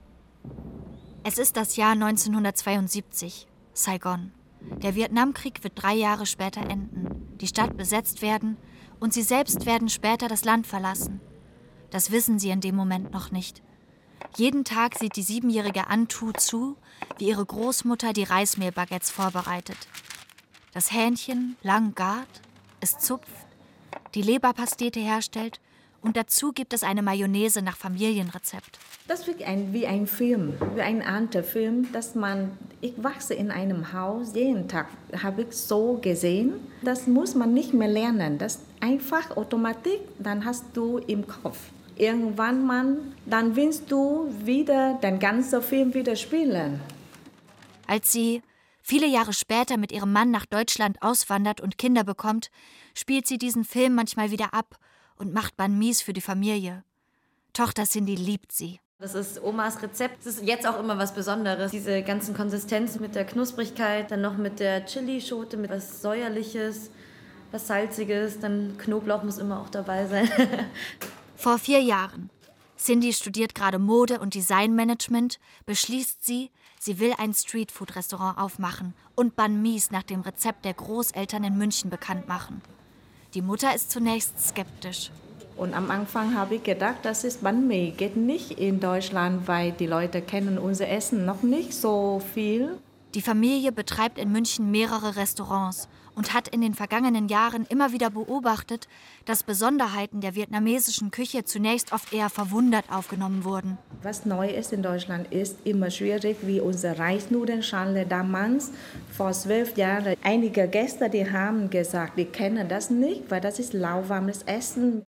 Es ist das Jahr 1972, Saigon. Der Vietnamkrieg wird 3 Jahre später enden, die Stadt besetzt werden und sie selbst werden später das Land verlassen. Das wissen sie in dem Moment noch nicht. Jeden Tag sieht die 7-jährige An Thu zu, wie ihre Großmutter die Reismehlbaguettes vorbereitet. Das Hähnchen lang gart, es zupft, die Leberpastete herstellt und dazu gibt es eine Mayonnaise nach Familienrezept. Das ist wie ein Film, wie ein alter Film, ich wachse in einem Haus, jeden Tag habe ich so gesehen. Das muss man nicht mehr lernen, das ist einfach Automatik, dann hast du im Kopf. Irgendwann dann willst du wieder den ganzen Film wieder spielen. Als sie viele Jahre später mit ihrem Mann nach Deutschland auswandert und Kinder bekommt, spielt sie diesen Film manchmal wieder ab und macht Banh Mis für die Familie. Tochter Cindy liebt sie. Das ist Omas Rezept. Das ist jetzt auch immer was Besonderes. Diese ganzen Konsistenzen mit der Knusprigkeit, dann noch mit der Chilischote, mit was Säuerliches, was Salziges, dann Knoblauch muss immer auch dabei sein. Vor 4 Jahren. Cindy studiert gerade Mode- und Designmanagement, beschließt sie will ein Streetfood-Restaurant aufmachen und Banh Mis nach dem Rezept der Großeltern in München bekannt machen. Die Mutter ist zunächst skeptisch. Und am Anfang habe ich gedacht, das ist Banh Mi, geht nicht in Deutschland, weil die Leute kennen unser Essen noch nicht so viel. Die Familie betreibt in München mehrere Restaurants und hat in den vergangenen Jahren immer wieder beobachtet, dass Besonderheiten der vietnamesischen Küche zunächst oft eher verwundert aufgenommen wurden. Was neu ist in Deutschland, ist immer schwierig, wie unsere Reisnudelschale damals vor 12 Jahren. Einige Gäste, die haben gesagt, die kennen das nicht, weil das ist lauwarmes Essen.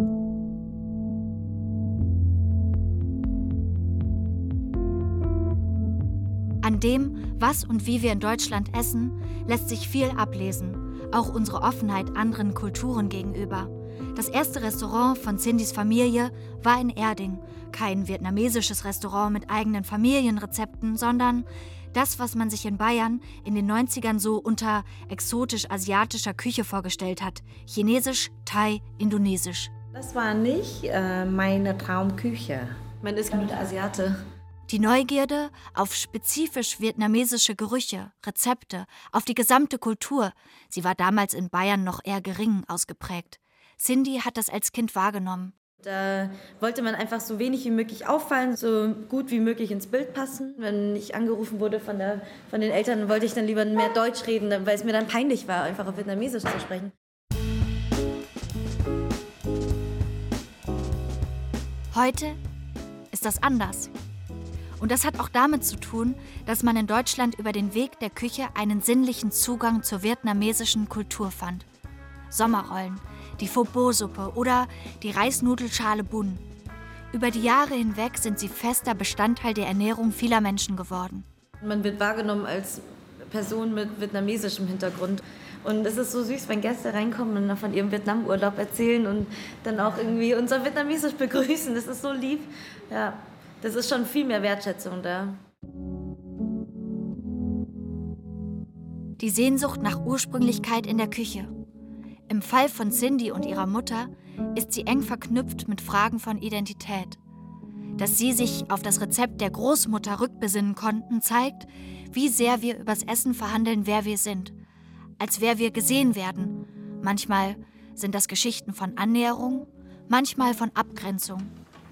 An dem, was und wie wir in Deutschland essen, lässt sich viel ablesen, auch unsere Offenheit anderen Kulturen gegenüber. Das erste Restaurant von Cindys Familie war in Erding, kein vietnamesisches Restaurant mit eigenen Familienrezepten, sondern das, was man sich in Bayern in den 90ern so unter exotisch-asiatischer Küche vorgestellt hat, chinesisch, Thai, indonesisch. Das war nicht meine Traumküche. Man ist guter Asiate. Die Neugierde auf spezifisch vietnamesische Gerüche, Rezepte, auf die gesamte Kultur, sie war damals in Bayern noch eher gering ausgeprägt. Cindy hat das als Kind wahrgenommen. Da wollte man einfach so wenig wie möglich auffallen, so gut wie möglich ins Bild passen. Wenn ich angerufen wurde von den Eltern, wollte ich dann lieber mehr Deutsch reden, weil es mir dann peinlich war, einfach auf Vietnamesisch zu sprechen. Heute ist das anders. Und das hat auch damit zu tun, dass man in Deutschland über den Weg der Küche einen sinnlichen Zugang zur vietnamesischen Kultur fand. Sommerrollen, die Pho Bo-Suppe oder die Reisnudelschale Bun. Über die Jahre hinweg sind sie fester Bestandteil der Ernährung vieler Menschen geworden. Man wird wahrgenommen als Person mit vietnamesischem Hintergrund. Und es ist so süß, wenn Gäste reinkommen und von ihrem Vietnam-Urlaub erzählen und dann auch irgendwie unser Vietnamesisch begrüßen. Das ist so lieb. Ja. Das ist schon viel mehr Wertschätzung da. Die Sehnsucht nach Ursprünglichkeit in der Küche. Im Fall von Cindy und ihrer Mutter ist sie eng verknüpft mit Fragen von Identität. Dass sie sich auf das Rezept der Großmutter rückbesinnen konnten, zeigt, wie sehr wir übers Essen verhandeln, wer wir sind. Als wer wir gesehen werden. Manchmal sind das Geschichten von Annäherung, manchmal von Abgrenzung.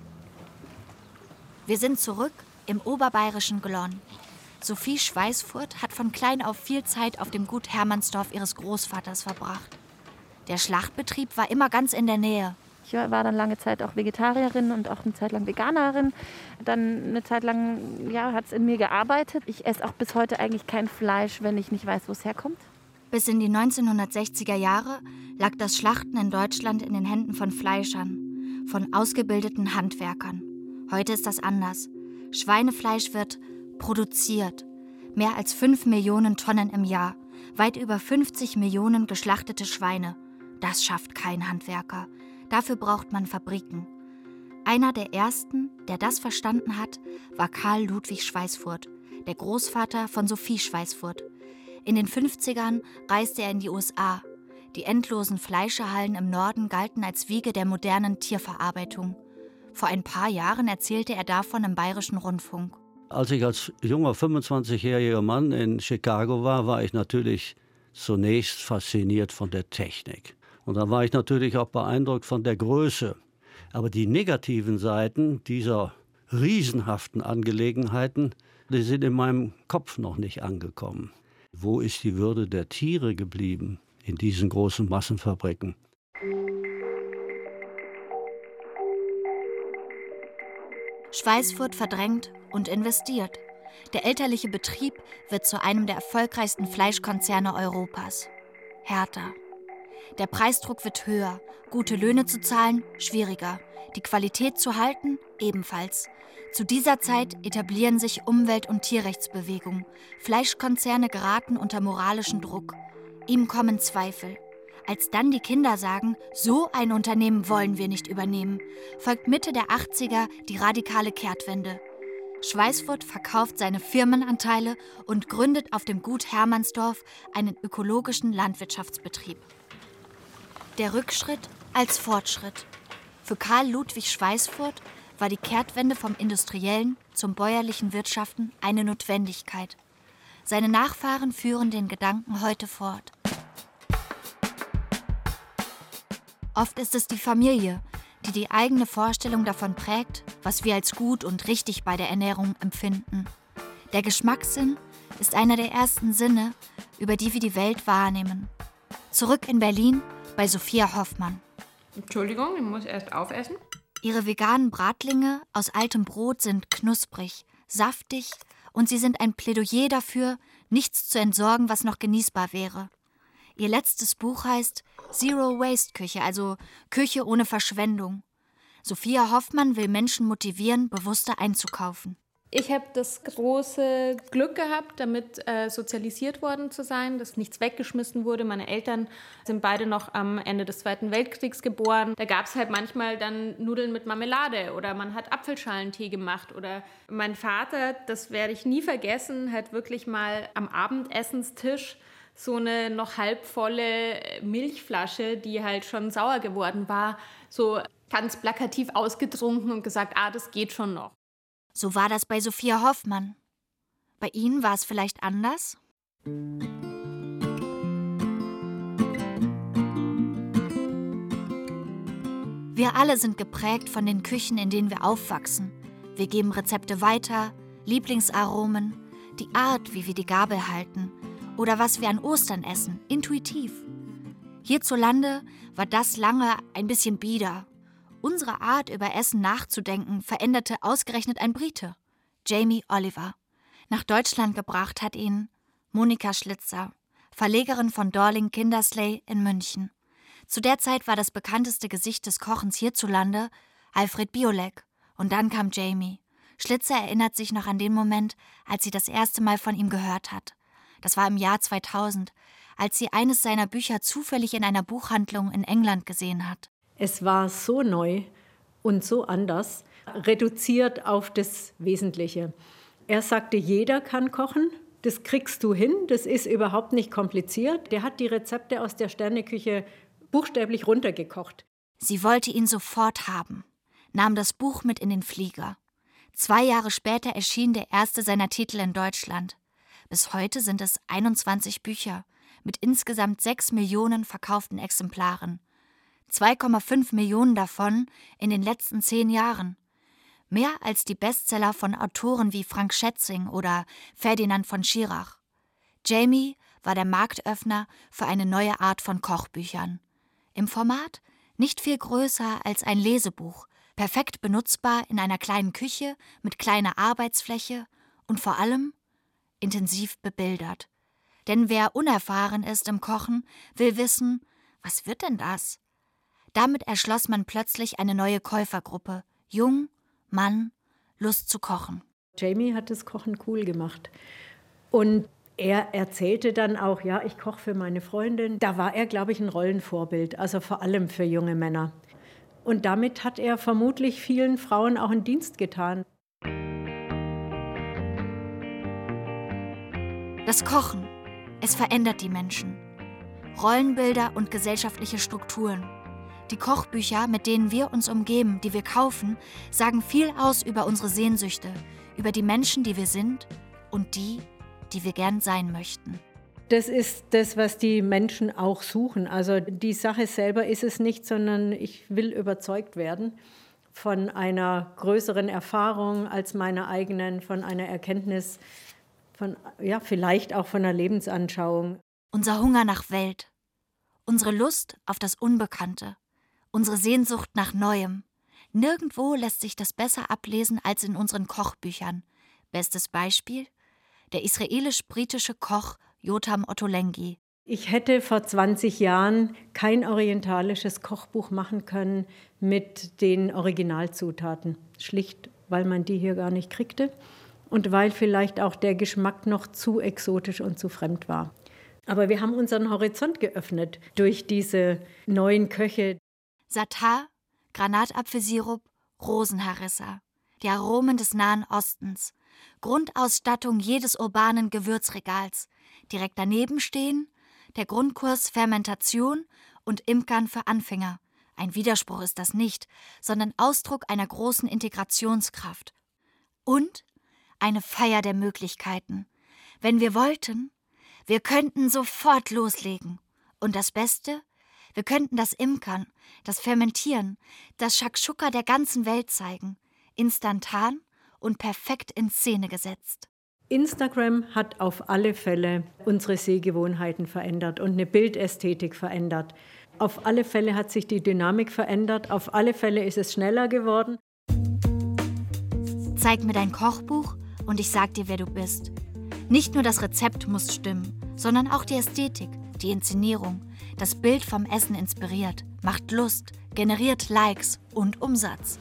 Wir sind zurück im oberbayerischen Glonn. Sophie Schweißfurt hat von klein auf viel Zeit auf dem Gut Hermannsdorf ihres Großvaters verbracht. Der Schlachtbetrieb war immer ganz in der Nähe. Ich war dann lange Zeit auch Vegetarierin und auch eine Zeit lang Veganerin. Dann eine Zeit lang hat es in mir gearbeitet. Ich esse auch bis heute eigentlich kein Fleisch, wenn ich nicht weiß, wo es herkommt. Bis in die 1960er Jahre lag das Schlachten in Deutschland in den Händen von Fleischern, von ausgebildeten Handwerkern. Heute ist das anders. Schweinefleisch wird produziert. Mehr als 5 Millionen Tonnen im Jahr. Weit über 50 Millionen geschlachtete Schweine. Das schafft kein Handwerker. Dafür braucht man Fabriken. Einer der ersten, der das verstanden hat, war Karl Ludwig Schweißfurth, der Großvater von Sophie Schweißfurth. In den 50ern reiste er in die USA. Die endlosen Fleischerhallen im Norden galten als Wiege der modernen Tierverarbeitung. Vor ein paar Jahren erzählte er davon im Bayerischen Rundfunk. Als ich als junger 25-jähriger Mann in Chicago war ich natürlich zunächst fasziniert von der Technik. Und dann war ich natürlich auch beeindruckt von der Größe. Aber die negativen Seiten dieser riesenhaften Angelegenheiten, die sind in meinem Kopf noch nicht angekommen. Wo ist die Würde der Tiere geblieben in diesen großen Massenfabriken? Schweißfurth verdrängt und investiert. Der elterliche Betrieb wird zu einem der erfolgreichsten Fleischkonzerne Europas. Härter. Der Preisdruck wird höher. Gute Löhne zu zahlen, schwieriger. Die Qualität zu halten, ebenfalls. Zu dieser Zeit etablieren sich Umwelt- und Tierrechtsbewegungen. Fleischkonzerne geraten unter moralischen Druck. Ihm kommen Zweifel. Als dann die Kinder sagen, so ein Unternehmen wollen wir nicht übernehmen, folgt Mitte der 80er die radikale Kehrtwende. Schweißfurth verkauft seine Firmenanteile und gründet auf dem Gut Hermannsdorf einen ökologischen Landwirtschaftsbetrieb. Der Rückschritt als Fortschritt. Für Karl Ludwig Schweißfurth war die Kehrtwende vom industriellen zum bäuerlichen Wirtschaften eine Notwendigkeit. Seine Nachfahren führen den Gedanken heute fort. Oft ist es die Familie, die die eigene Vorstellung davon prägt, was wir als gut und richtig bei der Ernährung empfinden. Der Geschmackssinn ist einer der ersten Sinne, über die wir die Welt wahrnehmen. Zurück in Berlin bei Sophia Hoffmann. Entschuldigung, ich muss erst aufessen. Ihre veganen Bratlinge aus altem Brot sind knusprig, saftig und sie sind ein Plädoyer dafür, nichts zu entsorgen, was noch genießbar wäre. Ihr letztes Buch heißt Zero-Waste-Küche, also Küche ohne Verschwendung. Sophia Hoffmann will Menschen motivieren, bewusster einzukaufen. Ich habe das große Glück gehabt, damit sozialisiert worden zu sein, dass nichts weggeschmissen wurde. Meine Eltern sind beide noch am Ende des Zweiten Weltkriegs geboren. Da gab es halt manchmal dann Nudeln mit Marmelade oder man hat Apfelschalentee gemacht. Oder mein Vater, das werde ich nie vergessen, hat wirklich mal am Abendessenstisch so eine noch halbvolle Milchflasche, die halt schon sauer geworden war, so ganz plakativ ausgetrunken und gesagt, das geht schon noch. So war das bei Sophia Hoffmann. Bei Ihnen war es vielleicht anders? Wir alle sind geprägt von den Küchen, in denen wir aufwachsen. Wir geben Rezepte weiter, Lieblingsaromen, die Art, wie wir die Gabel halten oder was wir an Ostern essen, intuitiv. Hierzulande war das lange ein bisschen bieder. Unsere Art, über Essen nachzudenken, veränderte ausgerechnet ein Brite, Jamie Oliver. Nach Deutschland gebracht hat ihn Monika Schlitzer, Verlegerin von Dorling Kindersley in München. Zu der Zeit war das bekannteste Gesicht des Kochens hierzulande Alfred Biolek. Und dann kam Jamie. Schlitzer erinnert sich noch an den Moment, als sie das erste Mal von ihm gehört hat. Das war im Jahr 2000, als sie eines seiner Bücher zufällig in einer Buchhandlung in England gesehen hat. Es war so neu und so anders, reduziert auf das Wesentliche. Er sagte, jeder kann kochen, das kriegst du hin, das ist überhaupt nicht kompliziert. Der hat die Rezepte aus der Sterneküche buchstäblich runtergekocht. Sie wollte ihn sofort haben, nahm das Buch mit in den Flieger. 2 Jahre später erschien der erste seiner Titel in Deutschland. Bis heute sind es 21 Bücher mit insgesamt 6 Millionen verkauften Exemplaren. 2,5 Millionen davon in den letzten 10 Jahren. Mehr als die Bestseller von Autoren wie Frank Schätzing oder Ferdinand von Schirach. Jamie war der Marktöffner für eine neue Art von Kochbüchern. Im Format nicht viel größer als ein Lesebuch, perfekt benutzbar in einer kleinen Küche mit kleiner Arbeitsfläche und vor allem intensiv bebildert. Denn wer unerfahren ist im Kochen, will wissen, was wird denn das? Damit erschloss man plötzlich eine neue Käufergruppe, Jung, Mann Lust zu kochen. Jamie hat das Kochen cool gemacht. Und er erzählte dann auch, ja, ich koche für meine Freundin. Da war er, glaube ich, ein Rollenvorbild, also vor allem für junge Männer. Und damit hat er vermutlich vielen Frauen auch einen Dienst getan. Das Kochen, es verändert die Menschen. Rollenbilder und gesellschaftliche Strukturen. Die Kochbücher, mit denen wir uns umgeben, die wir kaufen, sagen viel aus über unsere Sehnsüchte, über die Menschen, die wir sind und die wir gern sein möchten. Das ist das, was die Menschen auch suchen. Also die Sache selber ist es nicht, sondern ich will überzeugt werden von einer größeren Erfahrung als meiner eigenen, von einer Erkenntnis, vielleicht auch von einer Lebensanschauung. Unser Hunger nach Welt, unsere Lust auf das Unbekannte, unsere Sehnsucht nach Neuem. Nirgendwo lässt sich das besser ablesen als in unseren Kochbüchern. Bestes Beispiel: der israelisch-britische Koch Yotam Ottolenghi. Ich hätte vor 20 Jahren kein orientalisches Kochbuch machen können mit den Originalzutaten. Schlicht, weil man die hier gar nicht kriegte und weil vielleicht auch der Geschmack noch zu exotisch und zu fremd war. Aber wir haben unseren Horizont geöffnet durch diese neuen Köche. Satar, Granatapfelsirup, Rosenharissa. Die Aromen des Nahen Ostens. Grundausstattung jedes urbanen Gewürzregals. Direkt daneben stehen der Grundkurs Fermentation und Imkern für Anfänger. Ein Widerspruch ist das nicht, sondern Ausdruck einer großen Integrationskraft. Und eine Feier der Möglichkeiten. Wenn wir wollten, wir könnten sofort loslegen. Und das Beste? Wir könnten das Imkern, das Fermentieren, das Shakshuka der ganzen Welt zeigen. Instantan und perfekt in Szene gesetzt. Instagram hat auf alle Fälle unsere Sehgewohnheiten verändert und eine Bildästhetik verändert. Auf alle Fälle hat sich die Dynamik verändert, auf alle Fälle ist es schneller geworden. Zeig mir dein Kochbuch und ich sag dir, wer du bist. Nicht nur das Rezept muss stimmen, sondern auch die Ästhetik, die Inszenierung. Das Bild vom Essen inspiriert, macht Lust, generiert Likes und Umsatz.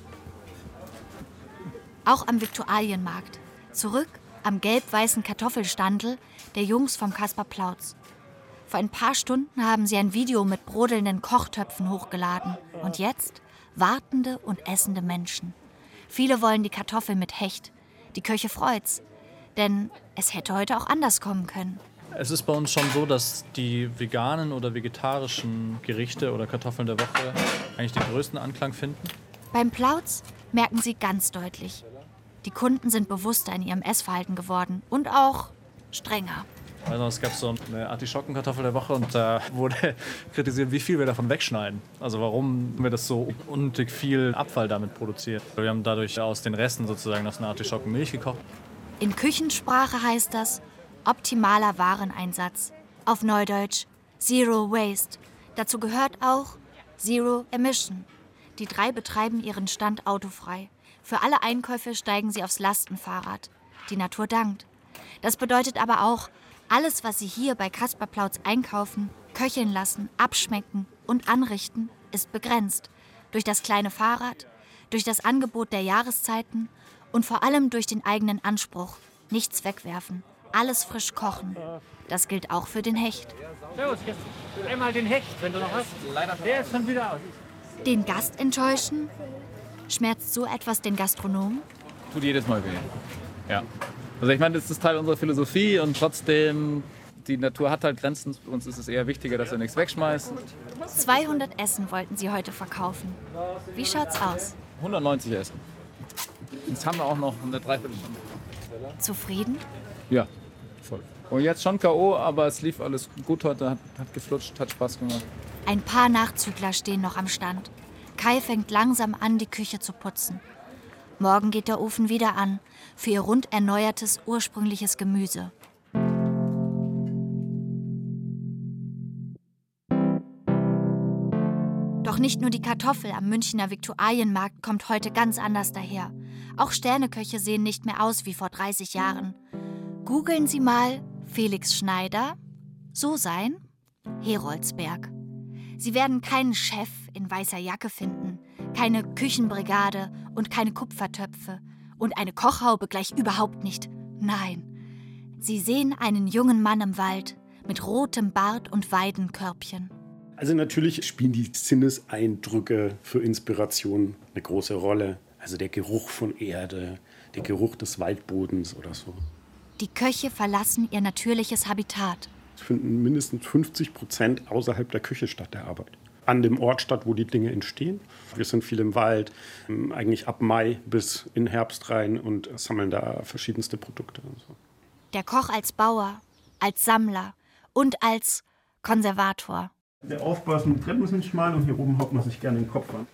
Auch am Viktualienmarkt. Zurück am gelb-weißen Kartoffelstandl der Jungs vom Kaspar Plautz. Vor ein paar Stunden haben sie ein Video mit brodelnden Kochtöpfen hochgeladen. Und jetzt wartende und essende Menschen. Viele wollen die Kartoffel mit Hecht. Die Köche freut's. Denn es hätte heute auch anders kommen können. Es ist bei uns schon so, dass die veganen oder vegetarischen Gerichte oder Kartoffeln der Woche eigentlich den größten Anklang finden. Beim Plautz merken sie ganz deutlich, die Kunden sind bewusster in ihrem Essverhalten geworden und auch strenger. Also es gab so eine Artischockenkartoffel der Woche und da wurde kritisiert, wie viel wir davon wegschneiden. Also warum wir das so unnötig viel Abfall damit produzieren. Wir haben dadurch aus den Resten sozusagen aus einer Artischockenmilch gekocht. In Küchensprache heißt das optimaler Wareneinsatz. Auf Neudeutsch Zero Waste. Dazu gehört auch Zero Emission. Die 3 betreiben ihren Stand autofrei. Für alle Einkäufe steigen sie aufs Lastenfahrrad. Die Natur dankt. Das bedeutet aber auch, alles, was sie hier bei Kaspar Plautz einkaufen, köcheln lassen, abschmecken und anrichten, ist begrenzt. Durch das kleine Fahrrad, durch das Angebot der Jahreszeiten und vor allem durch den eigenen Anspruch. Nichts wegwerfen, alles frisch kochen. Das gilt auch für den Hecht. Servus, jetzt einmal den Hecht, wenn du noch hast. Der ist schon wieder aus. Den Gast enttäuschen? Schmerzt so etwas den Gastronomen? Tut jedes Mal weh. Ja. Also ich meine, das ist Teil unserer Philosophie und trotzdem, die Natur hat halt Grenzen. Für uns ist es eher wichtiger, dass wir nichts wegschmeißen. 200 Essen wollten sie heute verkaufen. Wie schaut's aus? 190 Essen. Jetzt haben wir auch noch eine Dreiviertelstunde. Zufrieden? Ja, voll. Und jetzt schon K.O., aber es lief alles gut heute, hat geflutscht, hat Spaß gemacht. Ein paar Nachzügler stehen noch am Stand. Kai fängt langsam an, die Küche zu putzen. Morgen geht der Ofen wieder an, für ihr rund erneuertes, ursprüngliches Gemüse. Doch nicht nur die Kartoffel am Münchner Viktualienmarkt kommt heute ganz anders daher. Auch Sterneköche sehen nicht mehr aus wie vor 30 Jahren. Googeln Sie mal Felix Schneider, so sein, Heroldsberg. Sie werden keinen Chef in weißer Jacke finden, keine Küchenbrigade und keine Kupfertöpfe Und eine Kochhaube gleich überhaupt nicht. Nein. Sie sehen einen jungen Mann im Wald mit rotem Bart und Weidenkörbchen. Also natürlich spielen die Sinneseindrücke für Inspiration eine große Rolle. Also der Geruch von Erde, der Geruch des Waldbodens oder so. Die Köche verlassen ihr natürliches Habitat. Es finden mindestens 50% außerhalb der Küche statt, der Arbeit. An dem Ort statt, wo die Dinge entstehen. Wir sind viel im Wald, eigentlich ab Mai bis in Herbst rein und sammeln da verschiedenste Produkte. Und so. Der Koch als Bauer, als Sammler und als Konservator. Der Aufbau ist mit Treppen sind schmal und hier oben haut man sich gerne den Kopf an.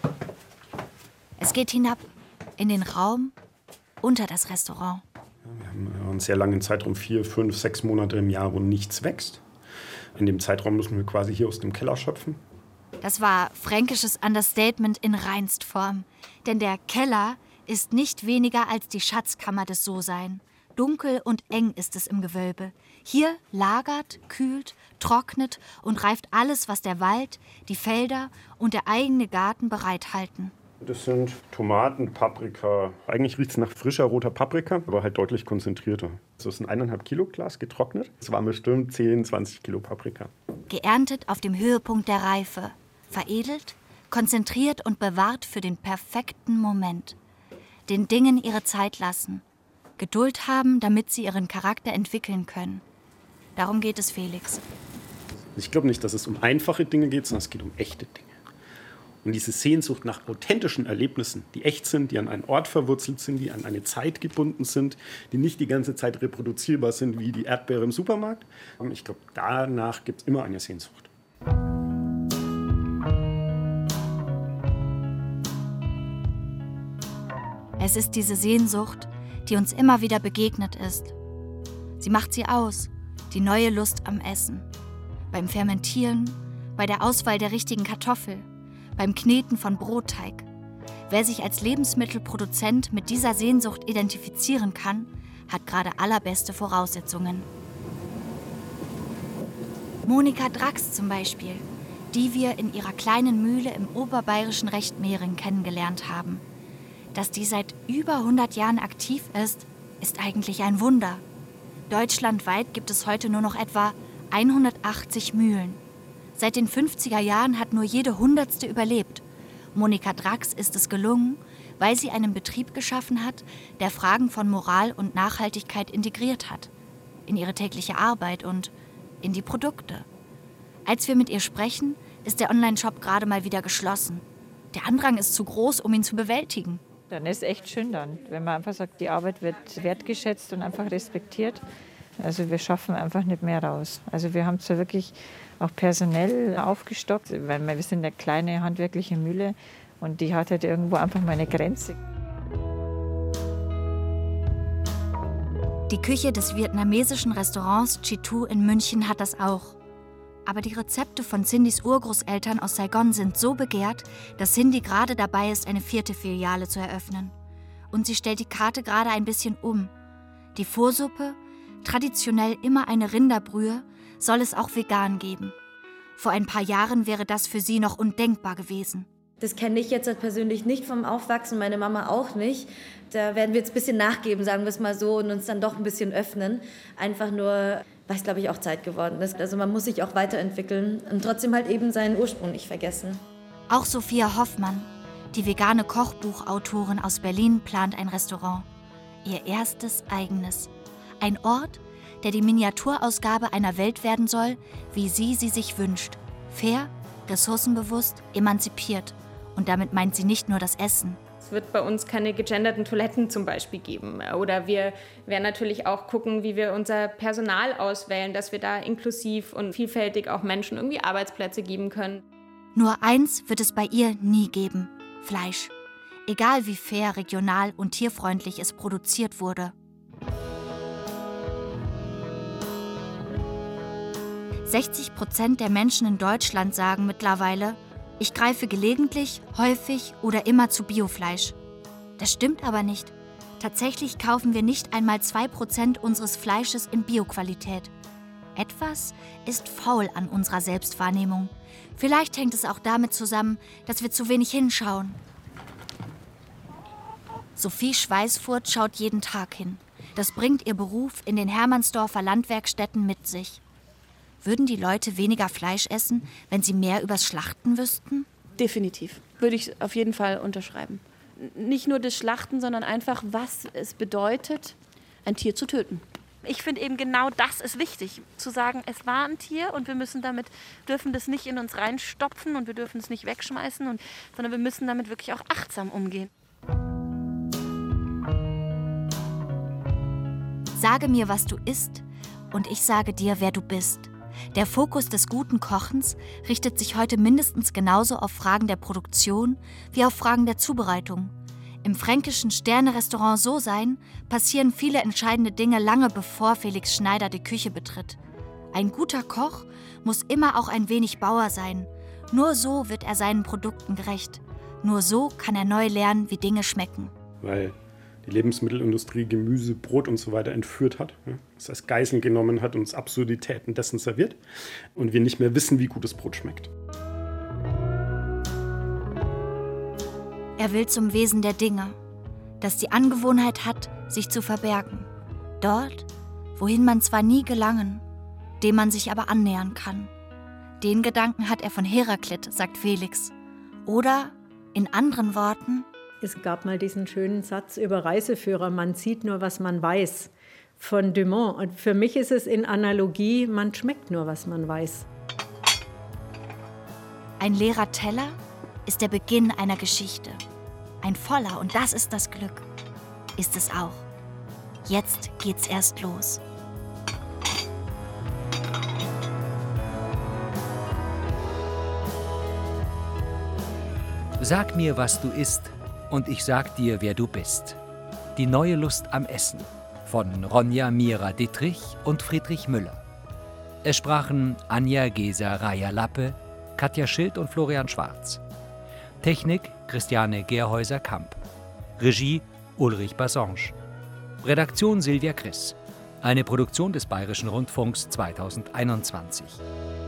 Es geht hinab in den Raum unter das Restaurant. Wir haben einen sehr langen Zeitraum, 4, 5, 6 Monate im Jahr, wo nichts wächst. In dem Zeitraum müssen wir quasi hier aus dem Keller schöpfen. Das war fränkisches Understatement in reinst Form. Denn der Keller ist nicht weniger als die Schatzkammer des So-Sein. Dunkel und eng ist es im Gewölbe. Hier lagert, kühlt, trocknet und reift alles, was der Wald, die Felder und der eigene Garten bereithalten. Das sind Tomaten, Paprika. Eigentlich riecht es nach frischer roter Paprika, aber halt deutlich konzentrierter. Das ist ein 1,5 Kilo Glas getrocknet. Das waren bestimmt 10, 20 Kilo Paprika. Geerntet auf dem Höhepunkt der Reife. Veredelt, konzentriert und bewahrt für den perfekten Moment. Den Dingen ihre Zeit lassen. Geduld haben, damit sie ihren Charakter entwickeln können. Darum geht es Felix. Ich glaube nicht, dass es um einfache Dinge geht, sondern es geht um echte Dinge. Und diese Sehnsucht nach authentischen Erlebnissen, die echt sind, die an einen Ort verwurzelt sind, die an eine Zeit gebunden sind, die nicht die ganze Zeit reproduzierbar sind wie die Erdbeere im Supermarkt. Ich glaube, danach gibt es immer eine Sehnsucht. Es ist diese Sehnsucht, die uns immer wieder begegnet ist. Sie macht sie aus, die neue Lust am Essen. Beim Fermentieren, bei der Auswahl der richtigen Kartoffel, beim Kneten von Brotteig. Wer sich als Lebensmittelproduzent mit dieser Sehnsucht identifizieren kann, hat gerade allerbeste Voraussetzungen. Monika Drax zum Beispiel, die wir in ihrer kleinen Mühle im oberbayerischen Rechtmehring kennengelernt haben. Dass die seit über 100 Jahren aktiv ist, ist eigentlich ein Wunder. Deutschlandweit gibt es heute nur noch etwa 180 Mühlen. Seit den 50er Jahren hat nur jede 100. überlebt. Monika Drax ist es gelungen, weil sie einen Betrieb geschaffen hat, der Fragen von Moral und Nachhaltigkeit integriert hat. In ihre tägliche Arbeit und in die Produkte. Als wir mit ihr sprechen, ist der Onlineshop gerade mal wieder geschlossen. Der Andrang ist zu groß, um ihn zu bewältigen. Dann ist es echt schön dann, wenn man einfach sagt, die Arbeit wird wertgeschätzt und einfach respektiert. Also wir schaffen einfach nicht mehr raus. Also wir haben zwar wirklich auch personell aufgestockt, weil wir sind eine kleine handwerkliche Mühle und die hat halt irgendwo einfach mal eine Grenze. Die Küche des vietnamesischen Restaurants Chi-Tu in München hat das auch. Aber die Rezepte von Cindys Urgroßeltern aus Saigon sind so begehrt, dass Cindy gerade dabei ist, eine 4. Filiale zu eröffnen. Und sie stellt die Karte gerade ein bisschen um. Die Vorsuppe, traditionell immer eine Rinderbrühe, soll es auch vegan geben. Vor ein paar Jahren wäre das für sie noch undenkbar gewesen. Das kenne ich jetzt persönlich nicht vom Aufwachsen, meine Mama auch nicht. Da werden wir jetzt ein bisschen nachgeben, sagen wir es mal so, und uns dann doch ein bisschen öffnen. Einfach nur, weil es, glaube ich, auch Zeit geworden ist. Also man muss sich auch weiterentwickeln und trotzdem halt eben seinen Ursprung nicht vergessen. Auch Sophia Hoffmann, die vegane Kochbuchautorin aus Berlin, plant ein Restaurant. Ihr erstes eigenes. Ein Ort, der die Miniaturausgabe einer Welt werden soll, wie sie sich wünscht. Fair, ressourcenbewusst, emanzipiert. Und damit meint sie nicht nur das Essen. Es wird bei uns keine gegenderten Toiletten zum Beispiel geben. Oder wir werden natürlich auch gucken, wie wir unser Personal auswählen, dass wir da inklusiv und vielfältig auch Menschen irgendwie Arbeitsplätze geben können. Nur eins wird es bei ihr nie geben: Fleisch. Egal wie fair, regional und tierfreundlich es produziert wurde. 60% der Menschen in Deutschland sagen mittlerweile, ich greife gelegentlich, häufig oder immer zu Biofleisch. Das stimmt aber nicht. Tatsächlich kaufen wir nicht einmal 2% unseres Fleisches in Bioqualität. Etwas ist faul an unserer Selbstwahrnehmung. Vielleicht hängt es auch damit zusammen, dass wir zu wenig hinschauen. Sophie Schweißfurt schaut jeden Tag hin. Das bringt ihr Beruf in den Hermannsdorfer Landwerkstätten mit sich. Würden die Leute weniger Fleisch essen, wenn sie mehr übers Schlachten wüssten? Definitiv. Würde ich auf jeden Fall unterschreiben. Nicht nur das Schlachten, sondern einfach, was es bedeutet, ein Tier zu töten. Ich finde eben genau das ist wichtig, zu sagen, es war ein Tier und wir dürfen das nicht in uns reinstopfen und wir dürfen es nicht wegschmeißen, sondern wir müssen damit wirklich auch achtsam umgehen. Sage mir, was du isst, und ich sage dir, wer du bist. Der Fokus des guten Kochens richtet sich heute mindestens genauso auf Fragen der Produktion wie auf Fragen der Zubereitung. Im fränkischen Sterne-Restaurant So Sein passieren viele entscheidende Dinge lange bevor Felix Schneider die Küche betritt. Ein guter Koch muss immer auch ein wenig Bauer sein. Nur so wird er seinen Produkten gerecht. Nur so kann er neu lernen, wie Dinge schmecken. Weil die Lebensmittelindustrie Gemüse, Brot und so weiter entführt hat, es als Geiseln genommen hat und uns Absurditäten dessen serviert und wir nicht mehr wissen, wie gutes Brot schmeckt. Er will zum Wesen der Dinge, das die Angewohnheit hat, sich zu verbergen. Dort, wohin man zwar nie gelangen, dem man sich aber annähern kann. Den Gedanken hat er von Heraklit, sagt Felix. Oder, in anderen Worten: Es gab mal diesen schönen Satz über Reiseführer, man sieht nur, was man weiß, von Dumont. Und für mich ist es in Analogie, man schmeckt nur, was man weiß. Ein leerer Teller ist der Beginn einer Geschichte. Ein voller, und das ist das Glück, ist es auch. Jetzt geht's erst los. Sag mir, was du isst, und ich sag dir, wer du bist. Die neue Lust am Essen von Ronja Mira Dittrich und Friedrich Müller. Es sprachen Anja Geser-Reier-Lappe, Katja Schild und Florian Schwarz. Technik Christiane Gerhäuser-Kamp. Regie Ulrich Bassange. Redaktion Silvia Kriss. Eine Produktion des Bayerischen Rundfunks 2021.